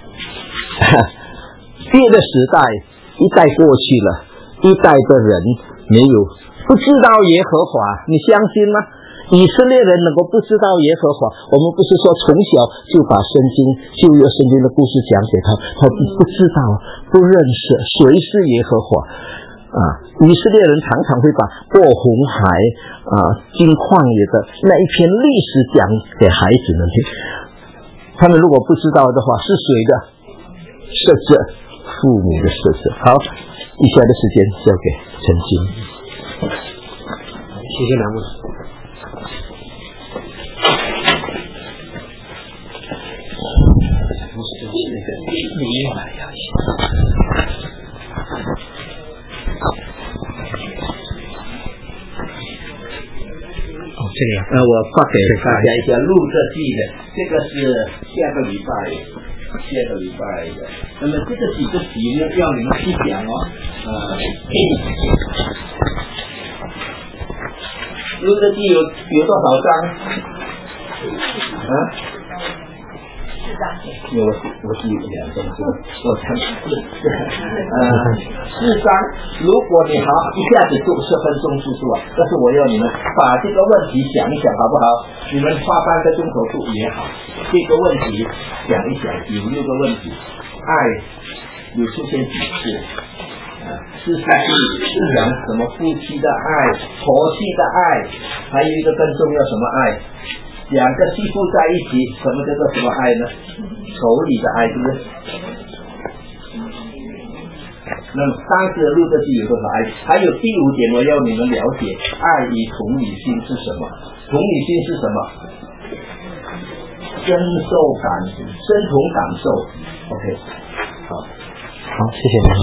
别的时代一代过去了，一代的人没有。不知道耶和华，你相信吗？以色列人能够不知道耶和华，我们不是说从小就把圣经旧约圣经的故事讲给他，他不不知道，不认识谁是耶和华啊！以色列人常常会把过红海啊、经旷野的那一篇历史讲给孩子们听，他们如果不知道的话，是谁的？是这父母的设置。好，以下的时间交给陈经。 谢谢梁牧师。哦，这里啊， 呃，我发给大家一下路德记的，这个是下个礼拜，下个礼拜的。那么这个几个题呢，要你们去讲哦。呃，路德记有有多少章？啊？因为我是我是有两张这个，我看是呃四张。如果你好一下子做十分钟就是吧，但是我要你们把这个问题想一想，好不好？你们花半个钟头做也好，这个问题想一想，有六个问题，爱有出现几次？是是是讲什么夫妻的爱、婆媳的爱，还有一个更重要什么爱？两个媳妇在一起，什么叫做什么爱呢？仇理的爱，对不对？那么当时的路德记有多少爱？还有第五点，我要你们了解，爱与同理心是什么？同理心是什么？深受感，深同感受。OK， 好， 好，谢谢您。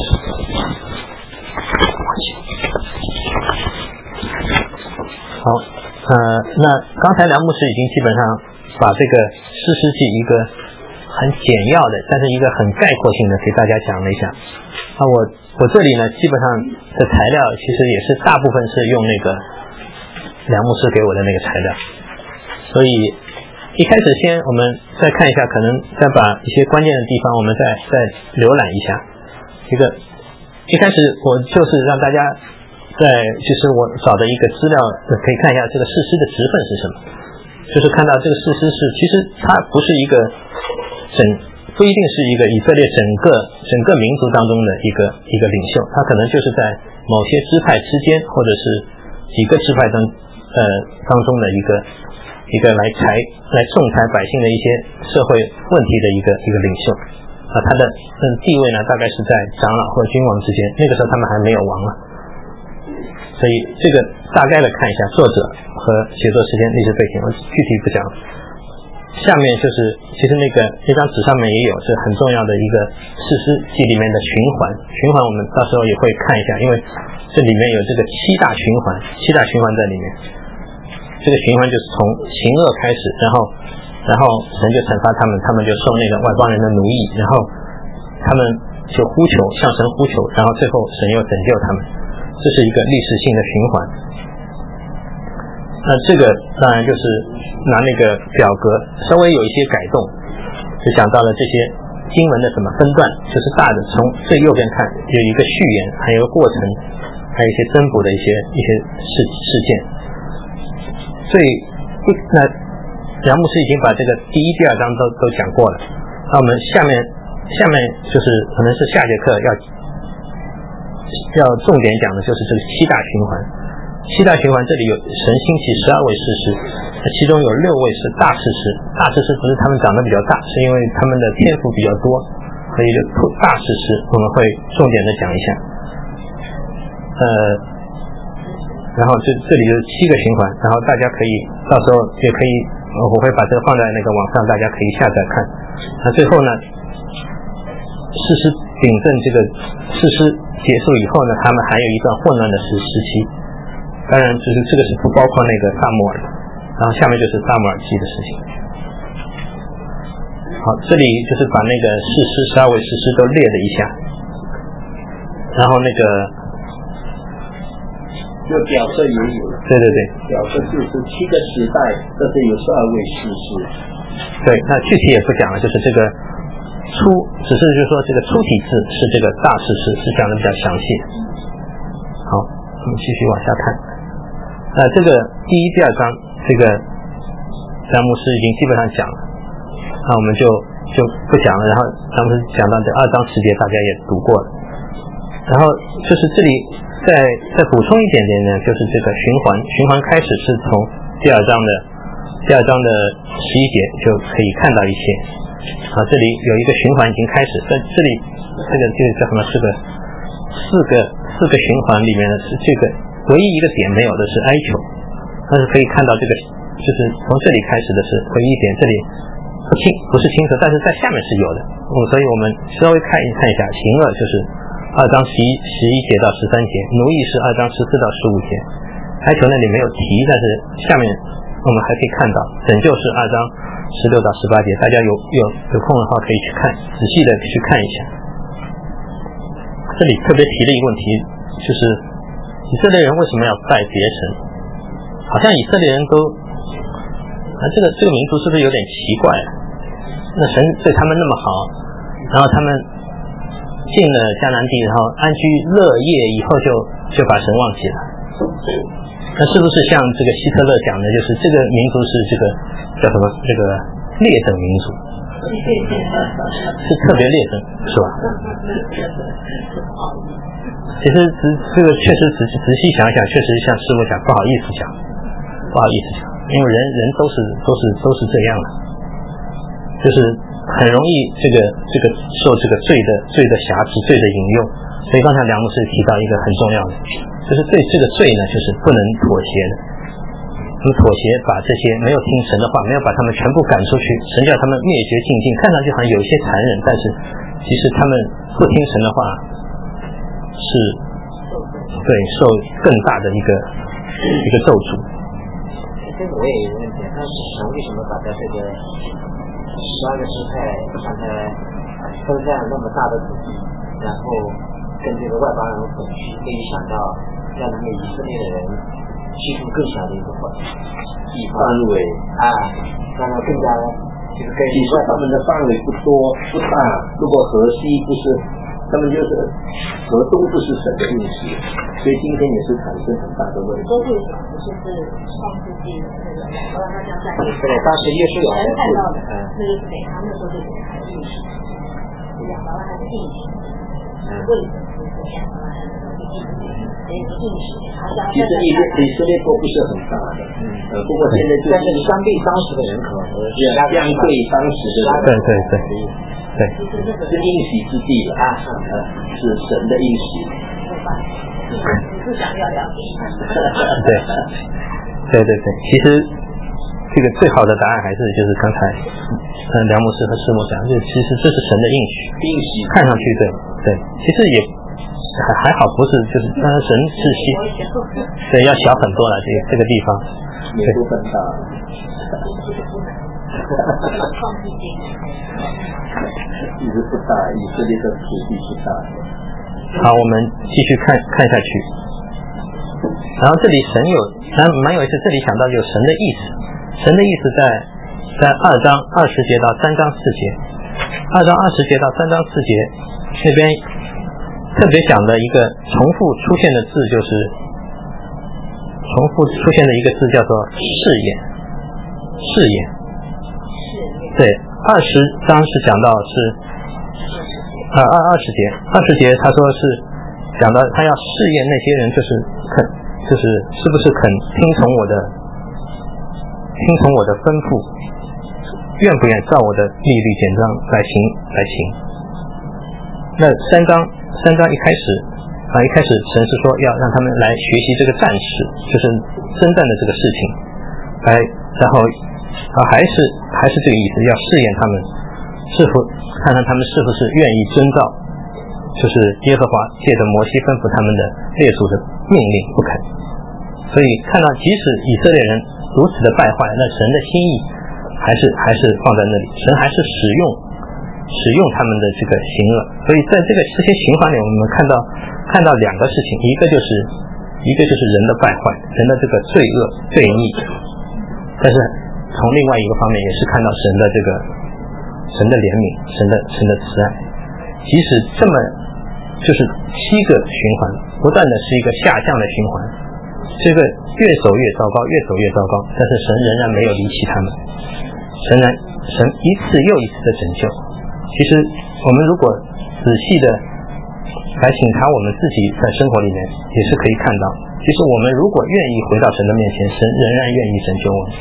好。呃，那刚才梁牧师已经基本上把这个士师记一个很简要的，但是一个很概括性的给大家讲了一下。啊，我我这里呢，基本上的材料其实也是大部分是用那个梁牧师给我的那个材料，所以一开始先我们再看一下，可能再把一些关键的地方我们再再浏览一下。这个一开始我就是让大家。在就是我找的一个资料，可以看一下这个士师的职分是什么。就是看到这个士师是，其实他不是一个整，不一定是一个以色列整个整个民族当中的一个一个领袖，他可能就是在某些支派之间，或者是几个支派当呃当中的一个一个来裁来仲裁百姓的一些社会问题的一个一个领袖啊，他的嗯地位呢大概是在长老或君王之间，那个时候他们还没有王了。所以这个大概的看一下作者和写作时间历史背景，我具体不讲了。下面就是其实那个这张纸上面也有是很重要的一个士师记里面的循环，循环我们到时候也会看一下，因为这里面有这个七大循环，七大循环在里面。这个循环就是从行恶开始，然后然后神就惩罚他们，他们就受那个外邦人的奴役，然后他们就呼求，向神呼求，然后最后神又拯救他们。这是一个历史性的循环。那这个当然就是拿那个表格稍微有一些改动，就讲到了这些经文的什么分段，就是大的从最右边看有一个序言，还有一个过程，还有一些增补的一些一些事事件。所以那梁牧师已经把这个第一、第二章都都讲过了。那我们下面下面就是可能是下节课要。要重点讲的就是这个七大循环。七大循环这里有神兴起十二位士师，其中有六位是大士师。大士师不是他们长得比较大，是因为他们的天赋比较多，所以就大士师我们会重点的讲一下。呃， 然后这这里有七个循环，然后大家可以到时候也可以，我会把这个放在那个网上，大家可以下载看。那最后呢，事实秉证这个事实结束以后呢，他们还有一段混乱的时时期，当然就是这个是不包括那个萨摩尔的。然后下面就是萨摩尔记的事情。好，这里就是把那个士师十二位士师都列了一下，然后那个就表色也有了。 对对对， 表色就是七个时代，这是有十二位士师。 对，那具体也不讲了，就是这个出，只是就是说这个出体字是这个大事实，是讲的比较详细。好，我们继续往下看。那这个第一、第二章，这个詹姆斯已经基本上讲了，那我们就就不讲了。然后詹姆斯讲到这二章十节，大家也读过了。然后就是这里再再补充一点点呢，就是这个循环，循环开始是从第二章的第二章的十一节就可以看到一些。啊，这里有一个循环已经开始，在这里这个这个叫什么？是个四个四个循环里面呢，是这个唯一一个点没有的是哀求，但是可以看到这个就是从这里开始的是唯一一点，这里不清不是清楚，但是在下面是有的。嗯，所以我们稍微看一看一下，行恶就是二章十一十一节到十三节，奴役是二章十四到十五节，哀求那里没有提，但是下面我们还可以看到拯救是二章十六到十八节，大家有有有空的话可以去看，仔细的去看一下。这里特别提了一个问题，就是以色列人为什么要拜别神？好像以色列人都啊，这个这个民族是不是有点奇怪啊？那神对他们那么好，然后他们进了迦南地，然后安居乐业以后就就把神忘记了。那是不是像这个希特勒讲的，就是这个民族是这个叫什么这个劣等民族，是特别劣等，是吧？其实这这个确实仔仔细想想，确实像师母讲，不好意思讲，不好意思讲，因为人人都是都是都是这样的，就是很容易这个这个受这个罪的罪的辖制、罪的引诱。所以刚才梁牧师提到一个很重要的，就是对这个罪呢，就是不能妥协的。那么妥协把这些没有听神的话，没有把他们全部赶出去，神叫他们灭绝尽尽，看上去好像有一些残忍，但是其实他们不听神的话，是对受更大的一个一个咒诅。 这个我也有问题，但是神为什么把他这个十二个支派让他分占那么大的土地，然后跟这个外邦人混居，可以想到让他们以色列的人居住更小的一个地方， 范围啊，让他更加就是跟其实他们的范围不多不大，如果河西不是，他们就是河东不是神的应许，所以今天也是产生很大的问题。 都会想不是是创世纪的那个亚伯拉罕家在对，当时约书亚人看到的， 嗯， 那个是给他们那时候就给他的应许，亚伯拉罕的应许，为什么是说亚伯拉罕的应许？所以应许他家其实以以色列国不是很大的，呃，不过现在就但是相对当时的人口和相对当时的人对对对对， 是应许之地了啊，呃，是神的应许。 不想要了解。 对对对对，其实这个最好的答案还是就是刚才嗯梁牧师和师母讲，就其实这是神的应许， 应许看上去对对，其实也还还好，不是就是当然神是希对要小很多了，这个这个地方也不很大。其实不大，以色列的土地是大的。 好，我们继续看看下去。然后这里神有，蛮蛮有意思，这里想到有神的意思，神的意思在在二章二十节到三章四节，二章二十节到三章四节那边特别讲的一个重复出现的字，就是重复出现的一个字叫做试验，试验。对，二十章是讲到是啊二二十节，二十节他说是讲到他要试验那些人，就是肯就是是不是肯听从我的听从我的吩咐，愿不愿照我的律例典章来行来行。那三章三章一开始啊，一开始神是说要让他们来学习这个战士，就是征战的这个事情，来，然后啊还是还是这个意思，要试验他们是否看看他们是不是愿意遵照，就是耶和华借着摩西吩咐他们的列祖的命令不肯。所以看到即使以色列人如此的败坏，那神的心意还是还是放在那里，神还是使用使用他们的这个行恶。所以在这个这些循环里，我们看到看到两个事情，一个就是一个就是人的败坏，人的这个罪恶罪逆，但是从另外一个方面也是看到神的这个神的怜悯，神的神的慈爱。即使这么就是七个循环不断的是一个下降的循环，这个越走越糟糕，越走越糟糕，但是神仍然没有离弃他们，神然神一次又一次的拯救。其实我们如果仔细的来省察我们自己在生活里面，也是可以看到，其实我们如果愿意回到神的面前，神仍然愿意拯救我们。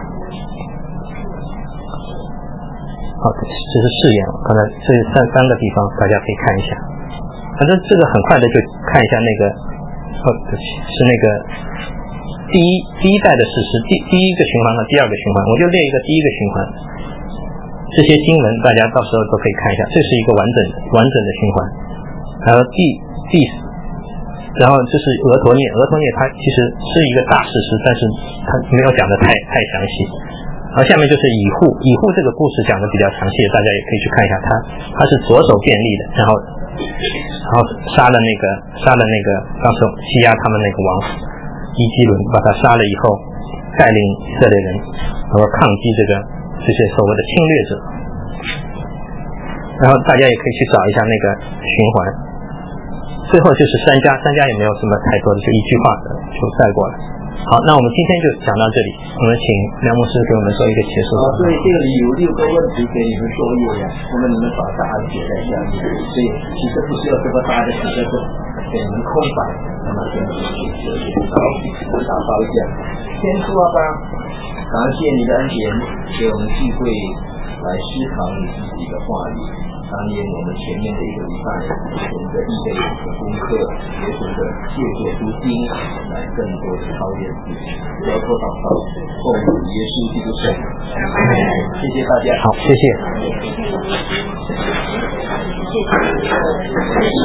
好，这是试验，刚才这三三个地方大家可以看一下。反正这个很快的就看一下那个，哦，是那个第一第一代的事实，第第一个循环和第二个循环，我就列一个第一个循环。这些经文大家到时候都可以看一下，这是一个完整的完整的循环。然后第第，然后这是俄陀涅，俄陀涅它其实是一个大事实，但是它没有讲的太太详细。然后下面就是以户，以户这个故事讲的比较详细，大家也可以去看一下，他他是左手便利的，然后然后杀了那个杀了那个当时欺压他们那个王伊基伦，把他杀了以后，带领以色列人然后抗击这个这些所谓的侵略者。然后大家也可以去找一下那个循环。最后就是三家，三家也没有什么太多的，就一句话就带过了。好，那我们今天就讲到这里，我们请梁牧师给我们做一个结束。 好，所以这里有六个问题给你们作业呀，那么你们把答案写在下面。所以其实不需要这么大的写的给你们空白，那么先好，我打包一下。先说吧，感谢你的恩典，给我们机会来思考你自己的话语。当年我们前面的一个礼拜，我们的预备的功课，也选择借着读经来更多的操练自己。要做祷告，奉耶稣基督圣名，谢谢大家。 好，谢谢。